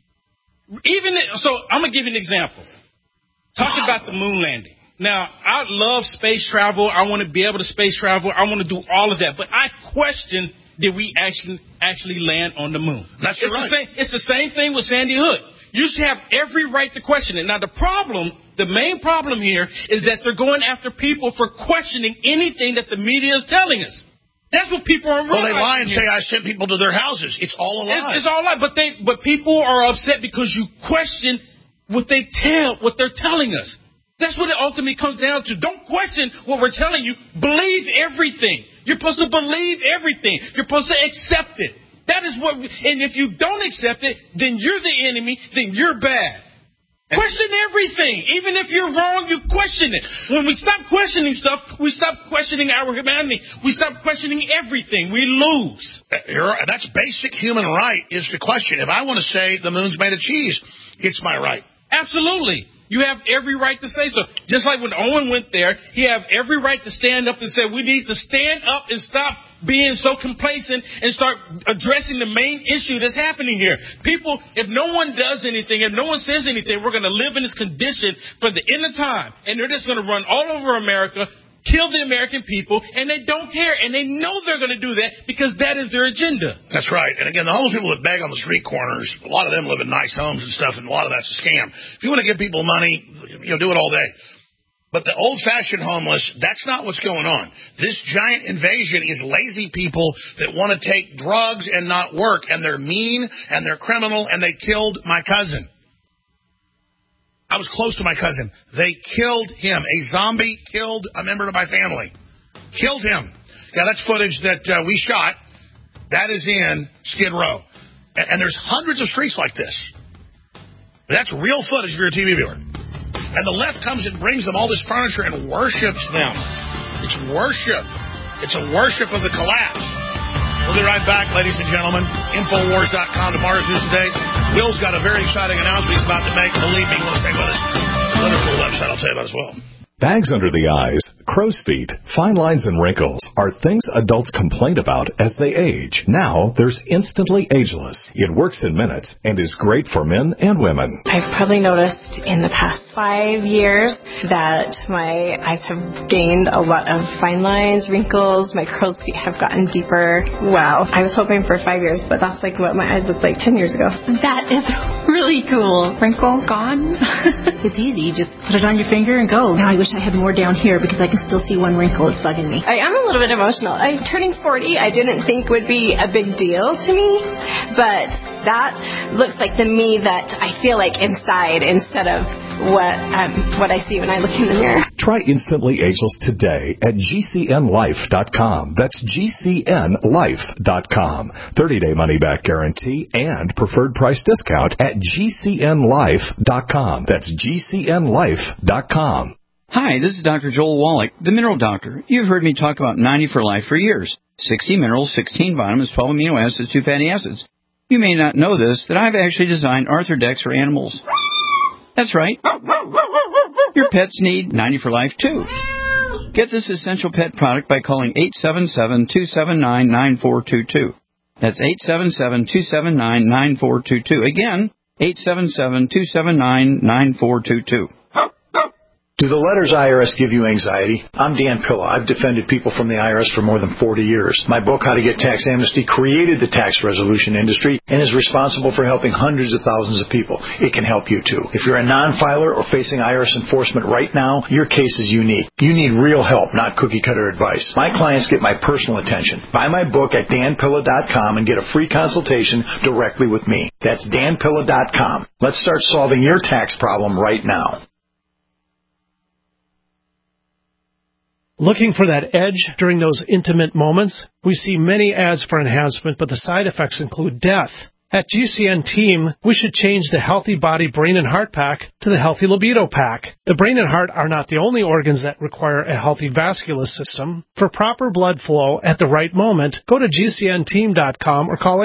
So I'm going to give you an example. Talking about the moon landing. Now, I love space travel. I want to be able to space travel. I want to do all of that. But I question, did we actually land on the moon? That's right. It's the same thing with Sandy Hook. You should have every right to question it. Now, the main problem here is that they're going after people for questioning anything that the media is telling us. That's what people are realizing. Well, they lie and say I sent people to their houses. It's all a lie. It's all a lie. But people are upset because you question what they're telling us. That's what it ultimately comes down to. Don't question what we're telling you. Believe everything. You're supposed to believe everything. You're supposed to accept it. That is what. And if you don't accept it, then you're the enemy. Then you're bad. Question everything. Even if you're wrong, you question it. When we stop questioning stuff, we stop questioning our humanity. We stop questioning everything. We lose. That's basic human right, is to question. If I want to say the moon's made of cheese, it's my right. Absolutely. You have every right to say so. Just like when Owen went there, he had every right to stand up and say, we need to stand up and stop being so complacent and start addressing the main issue that's happening here. People, if no one does anything, if no one says anything, we're going to live in this condition for the end of time. And they're just going to run all over America, kill the American people, and they don't care. And they know they're going to do that because that is their agenda. That's right. And again, the homeless people that beg on the street corners, a lot of them live in nice homes and stuff, and a lot of that's a scam. If you want to give people money, do it all day. But the old-fashioned homeless, that's not what's going on. This giant invasion is lazy people that want to take drugs and not work, and they're mean, and they're criminal, and they killed my cousin. I was close to my cousin. They killed him. A zombie killed a member of my family. Killed him. Yeah, that's footage that we shot. That is in Skid Row. And there's hundreds of streets like this. That's real footage if you're a TV viewer. And the left comes and brings them all this furniture and worships them. It's worship. It's a worship of the collapse. We'll be right back, ladies and gentlemen. Infowars.com, tomorrow's news and date. Will's got a very exciting announcement he's about to make. Believe me, you want to stay with us. Another cool website I'll tell you about as well. Bags under the eyes, crow's feet, fine lines, and wrinkles are things adults complain about as they age. Now, there's Instantly Ageless. It works in minutes and is great for men and women. I've probably noticed in the past 5 years that my eyes have gained a lot of fine lines, wrinkles, my crow's feet have gotten deeper. Wow. I was hoping for 5 years, but that's like what my eyes looked like 10 years ago. That is really cool. Wrinkle gone. It's easy. Just put it on your finger and go. Now I wish I had more down here because I can still see one wrinkle. It's bugging me. I am a little bit emotional. Turning 40, I didn't think would be a big deal to me, but that looks like the me that I feel like inside instead of what I see when I look in the mirror. Try Instantly Ageless today at GCNLife.com. That's GCNLife.com. 30-day money-back guarantee and preferred price discount at GCNLife.com. That's GCNLife.com. Hi, this is Dr. Joel Wallach, the Mineral Doctor. You've heard me talk about 90 for Life for years. 60 minerals, 16 vitamins, 12 amino acids, 2 fatty acids. You may not know this, that I've actually designed Arthrodex for animals. That's right. Your pets need 90 for Life, too. Get this essential pet product by calling 877-279-9422. That's 877-279-9422. Again, 877-279-9422. Do the letters IRS give you anxiety? I'm Dan Pilla. I've defended people from the IRS for more than 40 years. My book, How to Get Tax Amnesty, created the tax resolution industry and is responsible for helping hundreds of thousands of people. It can help you, too. If you're a non-filer or facing IRS enforcement right now, your case is unique. You need real help, not cookie-cutter advice. My clients get my personal attention. Buy my book at danpilla.com and get a free consultation directly with me. That's danpilla.com. Let's start solving your tax problem right now. Looking for that edge during those intimate moments? We see many ads for enhancement, but the side effects include death. At GCN Team, we should change the Healthy Body, Brain, and Heart Pack to the Healthy Libido Pack. The brain and heart are not the only organs that require a healthy vascular system. For proper blood flow at the right moment, go to GCNteam.com or call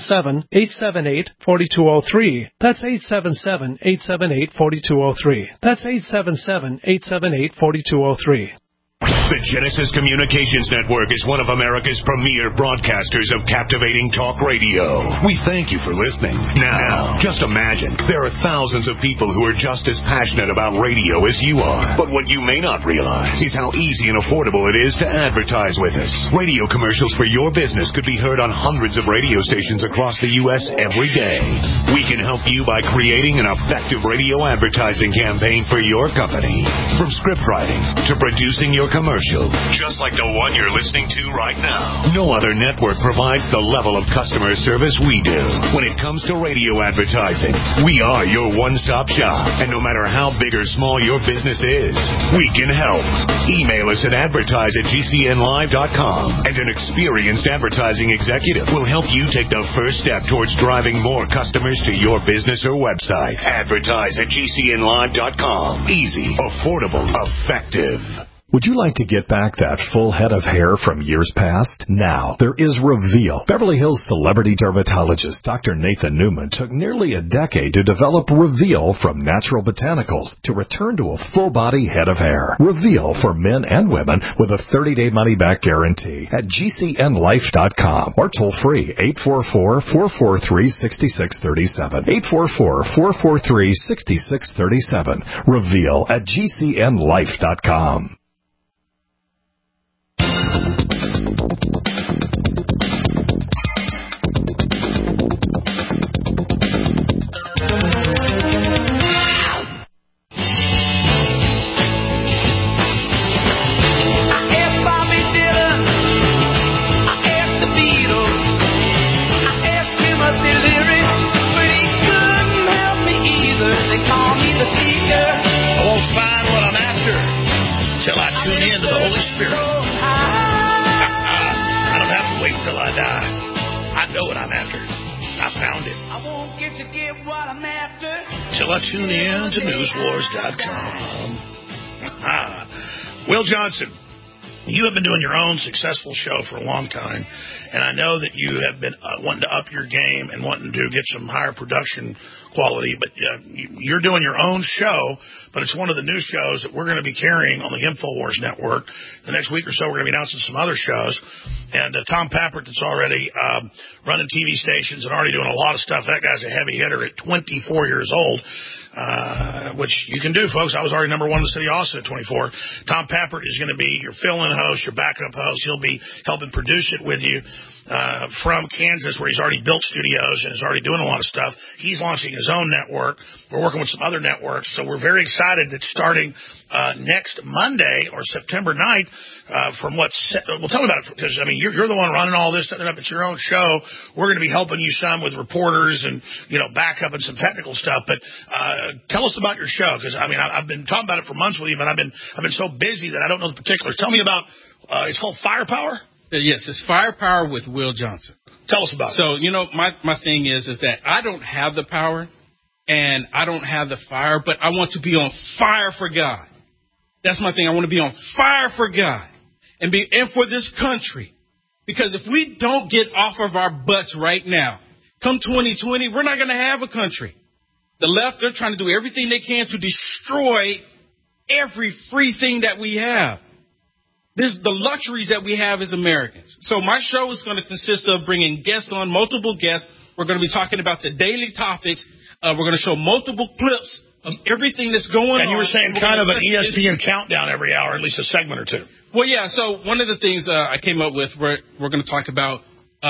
877-878-4203. That's 877-878-4203. That's 877-878-4203. The Genesis Communications Network is one of America's premier broadcasters of captivating talk radio. We thank you for listening. Now, just imagine, there are thousands of people who are just as passionate about radio as you are. But what you may not realize is how easy and affordable it is to advertise with us. Radio commercials for your business could be heard on hundreds of radio stations across the U.S. every day. We can help you by creating an effective radio advertising campaign for your company. From script writing to producing your commercial, just like the one you're listening to right now. No other network provides the level of customer service we do. When it comes to radio advertising, we are your one-stop shop. And no matter how big or small your business is, we can help. Email us at advertise@gcnlive.com, and an experienced advertising executive will help you take the first step towards driving more customers to your business or website. Advertise@gcnlive.com. Easy, affordable, effective. Would you like to get back that full head of hair from years past? Now, there is Reveal. Beverly Hills celebrity dermatologist Dr. Nathan Newman took nearly a decade to develop Reveal from natural botanicals to return to a full-body head of hair. Reveal for men and women with a 30-day money-back guarantee at GCNlife.com or toll free 844-443-6637. 844-443-6637. Reveal at GCNlife.com. Till I tune in to the Holy Spirit. I don't have to wait until I die. I know what I'm after. I found it. I won't get to get what I'm after. Till I tune in to newswars.com. Will Johnson, you have been doing your own successful show for a long time, and I know that you have been wanting to up your game and wanting to get some higher production quality, but you're doing your own show, but it's one of the new shows that we're going to be carrying on the InfoWars Network. The next week or so, we're going to be announcing some other shows. And Tom Pappert, that's already running TV stations and already doing a lot of stuff. That guy's a heavy hitter at 24 years old. Which you can do, folks. I was already number one in the city of Austin at 24. Tom Pappert is going to be your fill-in host, your backup host. He'll be helping produce it with you from Kansas, where he's already built studios and is already doing a lot of stuff. He's launching his own network. We're working with some other networks, so we're very excited that starting next Monday or September 9th, from what's well, tell me about it, because I mean you're the one running all this, setting it up. It's your own show. We're going to be helping you some with reporters and backup and some technical stuff. But tell us about your show, because I mean I've been talking about it for months with you, but I've been so busy that I don't know the particulars. Tell me about. It's called Firepower. Yes, it's Firepower with Will Johnson. Tell us about it. So my thing is that I don't have the power and I don't have the fire, but I want to be on fire for God. That's my thing. I want to be on fire for God and for this country. Because if we don't get off of our butts right now, come 2020, we're not going to have a country. The left, they're trying to do everything they can to destroy every free thing that we have. The luxuries that we have as Americans. So my show is going to consist of bringing guests on, multiple guests. We're going to be talking about the daily topics. We're going to show multiple clips of everything that's going on. And you were saying kind of an ESPN countdown every hour, at least a segment or two. Well, yeah. So one of the things I came up with, we're going to talk about,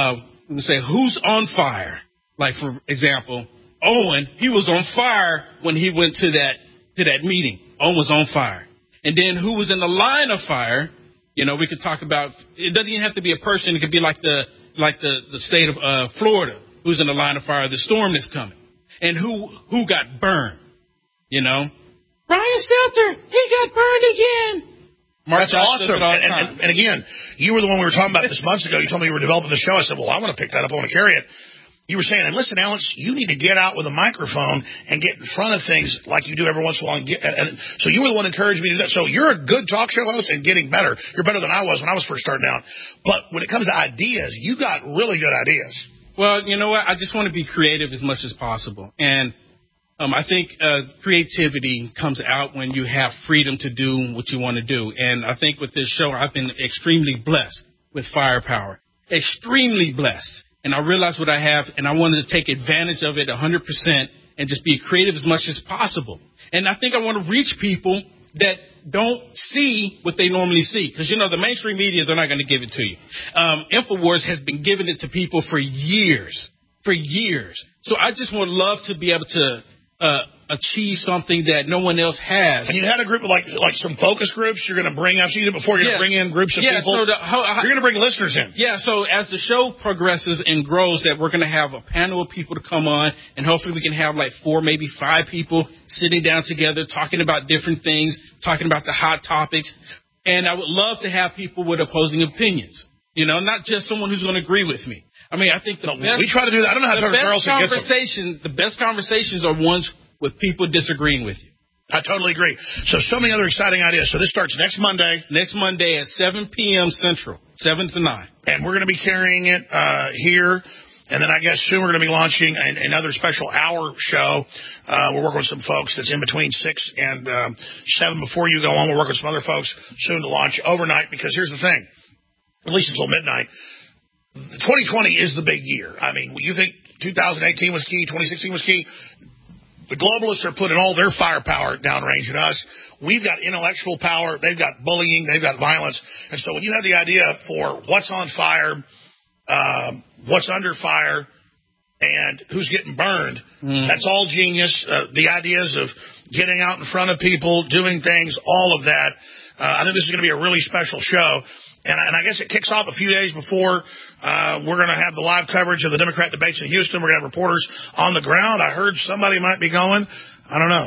we say, who's on fire? Like, for example, Owen, he was on fire when he went to that meeting. Owen was on fire. And then who was in the line of fire? You know, we could talk about, it doesn't even have to be a person. It could be like the state of Florida, who's in the line of fire, the storm that's coming. And who got burned, you know? Brian Stelter, he got burned again. That's awesome. And again, you were the one we were talking about this months ago. You told me you were developing the show. I said, well, I want to pick that up. I want to carry it. You were saying, and listen, Alex, you need to get out with a microphone and get in front of things like you do every once in a while. And so you were the one encouraging me to do that. So you're a good talk show host and getting better. You're better than I was when I was first starting out. But when it comes to ideas, you got really good ideas. Well, you know what? I just want to be creative as much as possible. And I think creativity comes out when you have freedom to do what you want to do. And I think with this show, I've been extremely blessed with firepower. Extremely blessed. And I realize what I have, and I wanted to take advantage of it 100% and just be creative as much as possible. And I think I want to reach people that don't see what they normally see. Because, you know, the mainstream media, they're not going to give it to you. InfoWars has been giving it to people for years. For years. So I just would love to be able to achieve something that no one else has. And you had a group of like some focus groups you're going to bring. I've seen it before. You're going to bring in groups of people. So you're going to bring listeners in. Yeah. So as the show progresses and grows, that we're going to have a panel of people to come on, and hopefully we can have like 4, maybe 5 people sitting down together, talking about different things, talking about the hot topics. And I would love to have people with opposing opinions. You know, not just someone who's going to agree with me. I mean, I think we try to do that. I don't know how Tucker Carlson gets them. The best conversations are ones with people disagreeing with you. I totally agree. So many other exciting ideas. So this starts next Monday. Next Monday at 7 p.m. Central, 7 to 9. And we're going to be carrying it here. And then I guess soon we're going to be launching another special hour show. We're working with some folks that's in between 6 and 7 before you go on. We're working with some other folks soon to launch overnight, because here's the thing, at least until midnight, 2020 is the big year. I mean, you think 2018 was key, 2016 was key. The globalists are putting all their firepower downrange at us. We've got intellectual power. They've got bullying. They've got violence. And so when you have the idea for what's on fire, what's under fire, and who's getting burned, that's all genius. The ideas of getting out in front of people, doing things, all of that. I think this is going to be a really special show. And I guess it kicks off a few days before we're going to have the live coverage of the Democrat debates in Houston. We're going to have reporters on the ground. I heard somebody might be going. I don't know.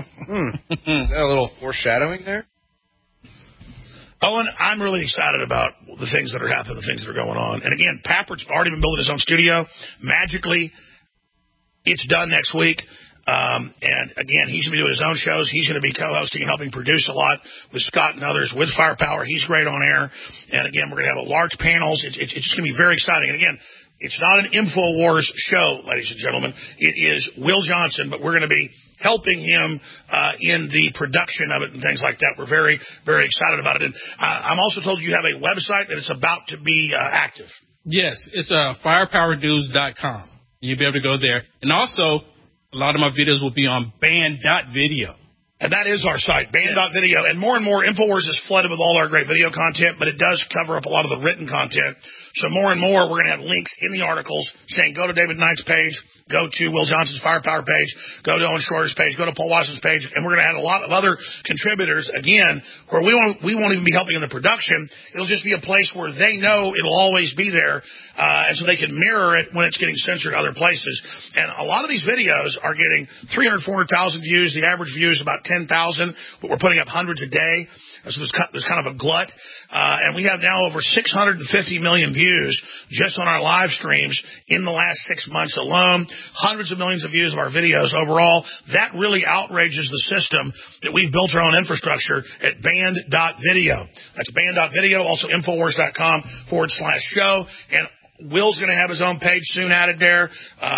Is that a little foreshadowing there? Owen, I'm really excited about the things that are happening, the things that are going on. And again, Pappert's already been building his own studio. Magically, it's done next week. And again, he's going to be doing his own shows. He's going to be co-hosting and helping produce a lot with Scott and others with Firepower. He's great on air. And again, we're going to have large panels. It's just going to be very exciting. And again, it's not an InfoWars show, ladies and gentlemen. It is Will Johnson, but we're going to be helping him in the production of it and things like that. We're very, very excited about it. And I'm also told you have a website that it's about to be active. Yes, it's firepowernews.com. You'll be able to go there. And also, a lot of my videos will be on band.video. And that is our site, band.video. And more InfoWars is flooded with all our great video content, but it does cover up a lot of the written content. So more and more, we're going to have links in the articles saying go to David Knight's page, go to Will Johnson's Firepower page, go to Owen Schroeder's page, go to Paul Watson's page, and we're going to add a lot of other contributors, again, where we won't even be helping in the production. It'll just be a place where they know it'll always be there, and so they can mirror it when it's getting censored other places. And a lot of these videos are getting 300,000, 400,000 views. The average view is about 10,000, but we're putting up hundreds a day. So there's kind of a glut. And we have now over 650 million views just on our live streams in the last 6 months alone. Hundreds of millions of views of our videos overall. That really outrages the system that we've built our own infrastructure at band.video. That's band.video, also Infowars.com/show. And Will's going to have his own page soon added there.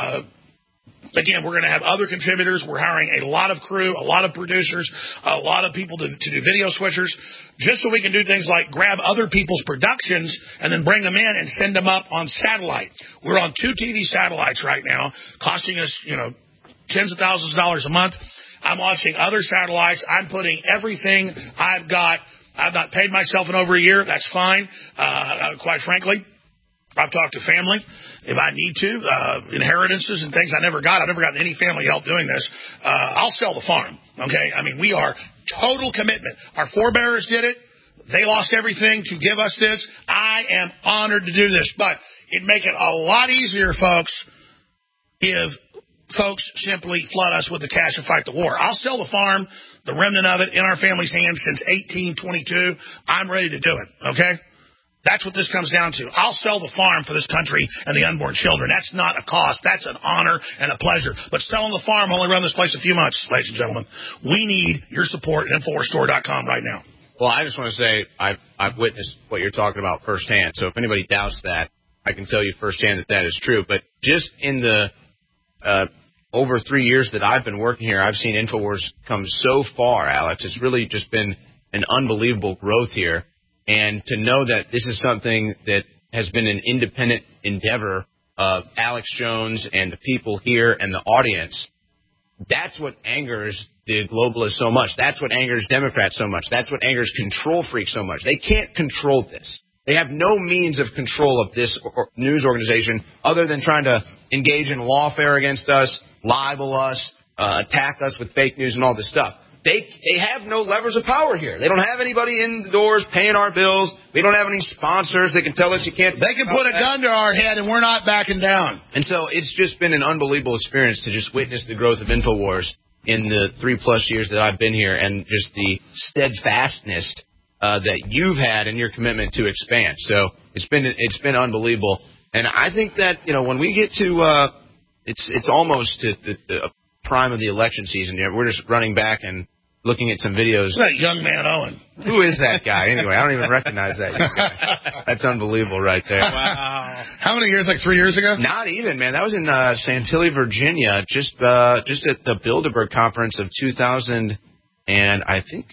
Again, we're going to have other contributors. We're hiring a lot of crew, a lot of producers, a lot of people to do video switchers, just so we can do things like grab other people's productions and then bring them in and send them up on satellite. We're on 2 TV satellites right now, costing us, tens of thousands of dollars a month. I'm watching other satellites. I'm putting everything I've got. I've not paid myself in over a year. That's fine, quite frankly. I've talked to family if I need to, inheritances and things I never got. I've never gotten any family help doing this. I'll sell the farm, okay? I mean, we are total commitment. Our forebears did it. They lost everything to give us this. I am honored to do this, but it'd make it a lot easier, folks, if folks simply flood us with the cash and fight the war. I'll sell the farm, the remnant of it, in our family's hands since 1822. I'm ready to do it, okay? That's what this comes down to. I'll sell the farm for this country and the unborn children. That's not a cost. That's an honor and a pleasure. But selling the farm only run this place a few months, ladies and gentlemen. We need your support at InfoWarsStore.com right now. Well, I just want to say I've witnessed what you're talking about firsthand. So if anybody doubts that, I can tell you firsthand that is true. But just in the over 3 years that I've been working here, I've seen InfoWars come so far, Alex. It's really just been an unbelievable growth here. And to know that this is something that has been an independent endeavor of Alex Jones and the people here and the audience, that's what angers the globalists so much. That's what angers Democrats so much. That's what angers control freaks so much. They can't control this. They have no means of control of this news organization other than trying to engage in lawfare against us, libel us, attack us with fake news and all this stuff. They have no levers of power here. They don't have anybody in the doors paying our bills. We don't have any sponsors that can tell us you can't. They can put a gun to our head, and we're not backing down. And so it's just been an unbelievable experience to just witness the growth of InfoWars in the 3+ years that I've been here, and just the steadfastness that you've had in your commitment to expand. So it's been unbelievable. And I think that when we get to it's almost to the prime of the election season. We're just running back and looking at some videos. Who's that young man Owen? Who is that guy? Anyway, I don't even recognize that young guy. That's unbelievable right there. Wow. How many years? Like 3 years ago? Not even, man. That was in Chantilly, Virginia, just at the Bilderberg conference of 2000 and I think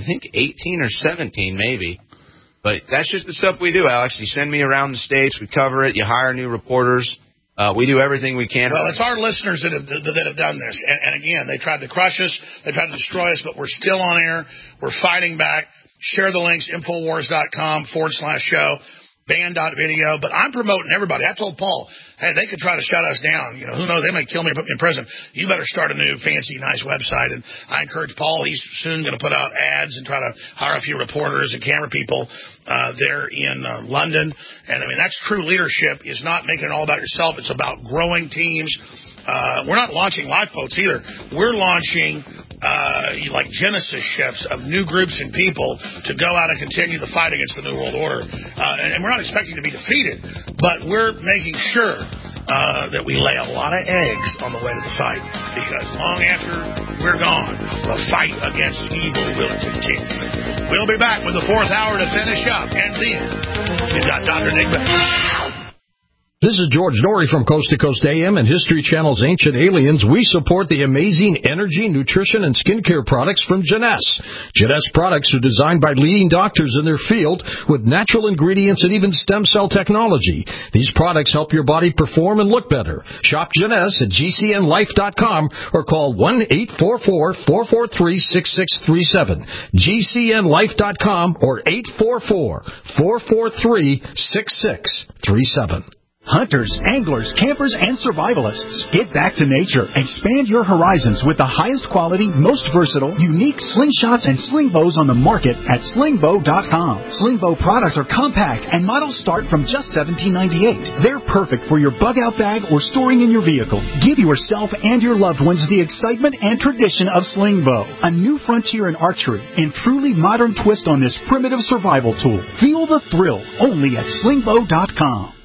18 or 17 maybe. But that's just the stuff we do, Alex. You send me around the States, we cover it, you hire new reporters. We do everything we can. Well, it's our listeners that have done this. And again, they tried to crush us. They tried to destroy us, but we're still on air. We're fighting back. Share the links, Infowars.com/show, band.video. But I'm promoting everybody. I told Paul, hey, they could try to shut us down. Who knows? They may kill me or put me in prison. You better start a new, fancy, nice website. And I encourage Paul. He's soon going to put out ads and try to hire a few reporters and camera people there in London. And, I mean, that's true leadership, is not making it all about yourself. It's about growing teams. We're not launching lifeboats either. We're launching like Genesis ships of new groups and people to go out and continue the fight against the New World Order. And we're not expecting to be defeated, but we're making sure that we lay a lot of eggs on the way to the fight, because long after we're gone, the fight against evil will continue. We'll be back with the 4th hour to finish up, and then we've got Dr. Nick Beck. This is George Norrie from Coast to Coast AM and History Channel's Ancient Aliens. We support the amazing energy, nutrition, and skincare products from Jeunesse. Jeunesse products are designed by leading doctors in their field with natural ingredients and even stem cell technology. These products help your body perform and look better. Shop Jeunesse at GCNlife.com or call 1-844-443-6637. GCNlife.com or 844-443-6637. Hunters, anglers, campers, and survivalists, get back to nature. Expand your horizons with the highest quality, most versatile, unique slingshots and sling bows on the market at slingbow.com. Sling bow products are compact and models start from just $17.98. They're perfect for your bug out bag or storing in your vehicle. Give yourself and your loved ones the excitement and tradition of sling bow, a new frontier in archery and truly modern twist on this primitive survival tool. Feel the thrill only at slingbow.com.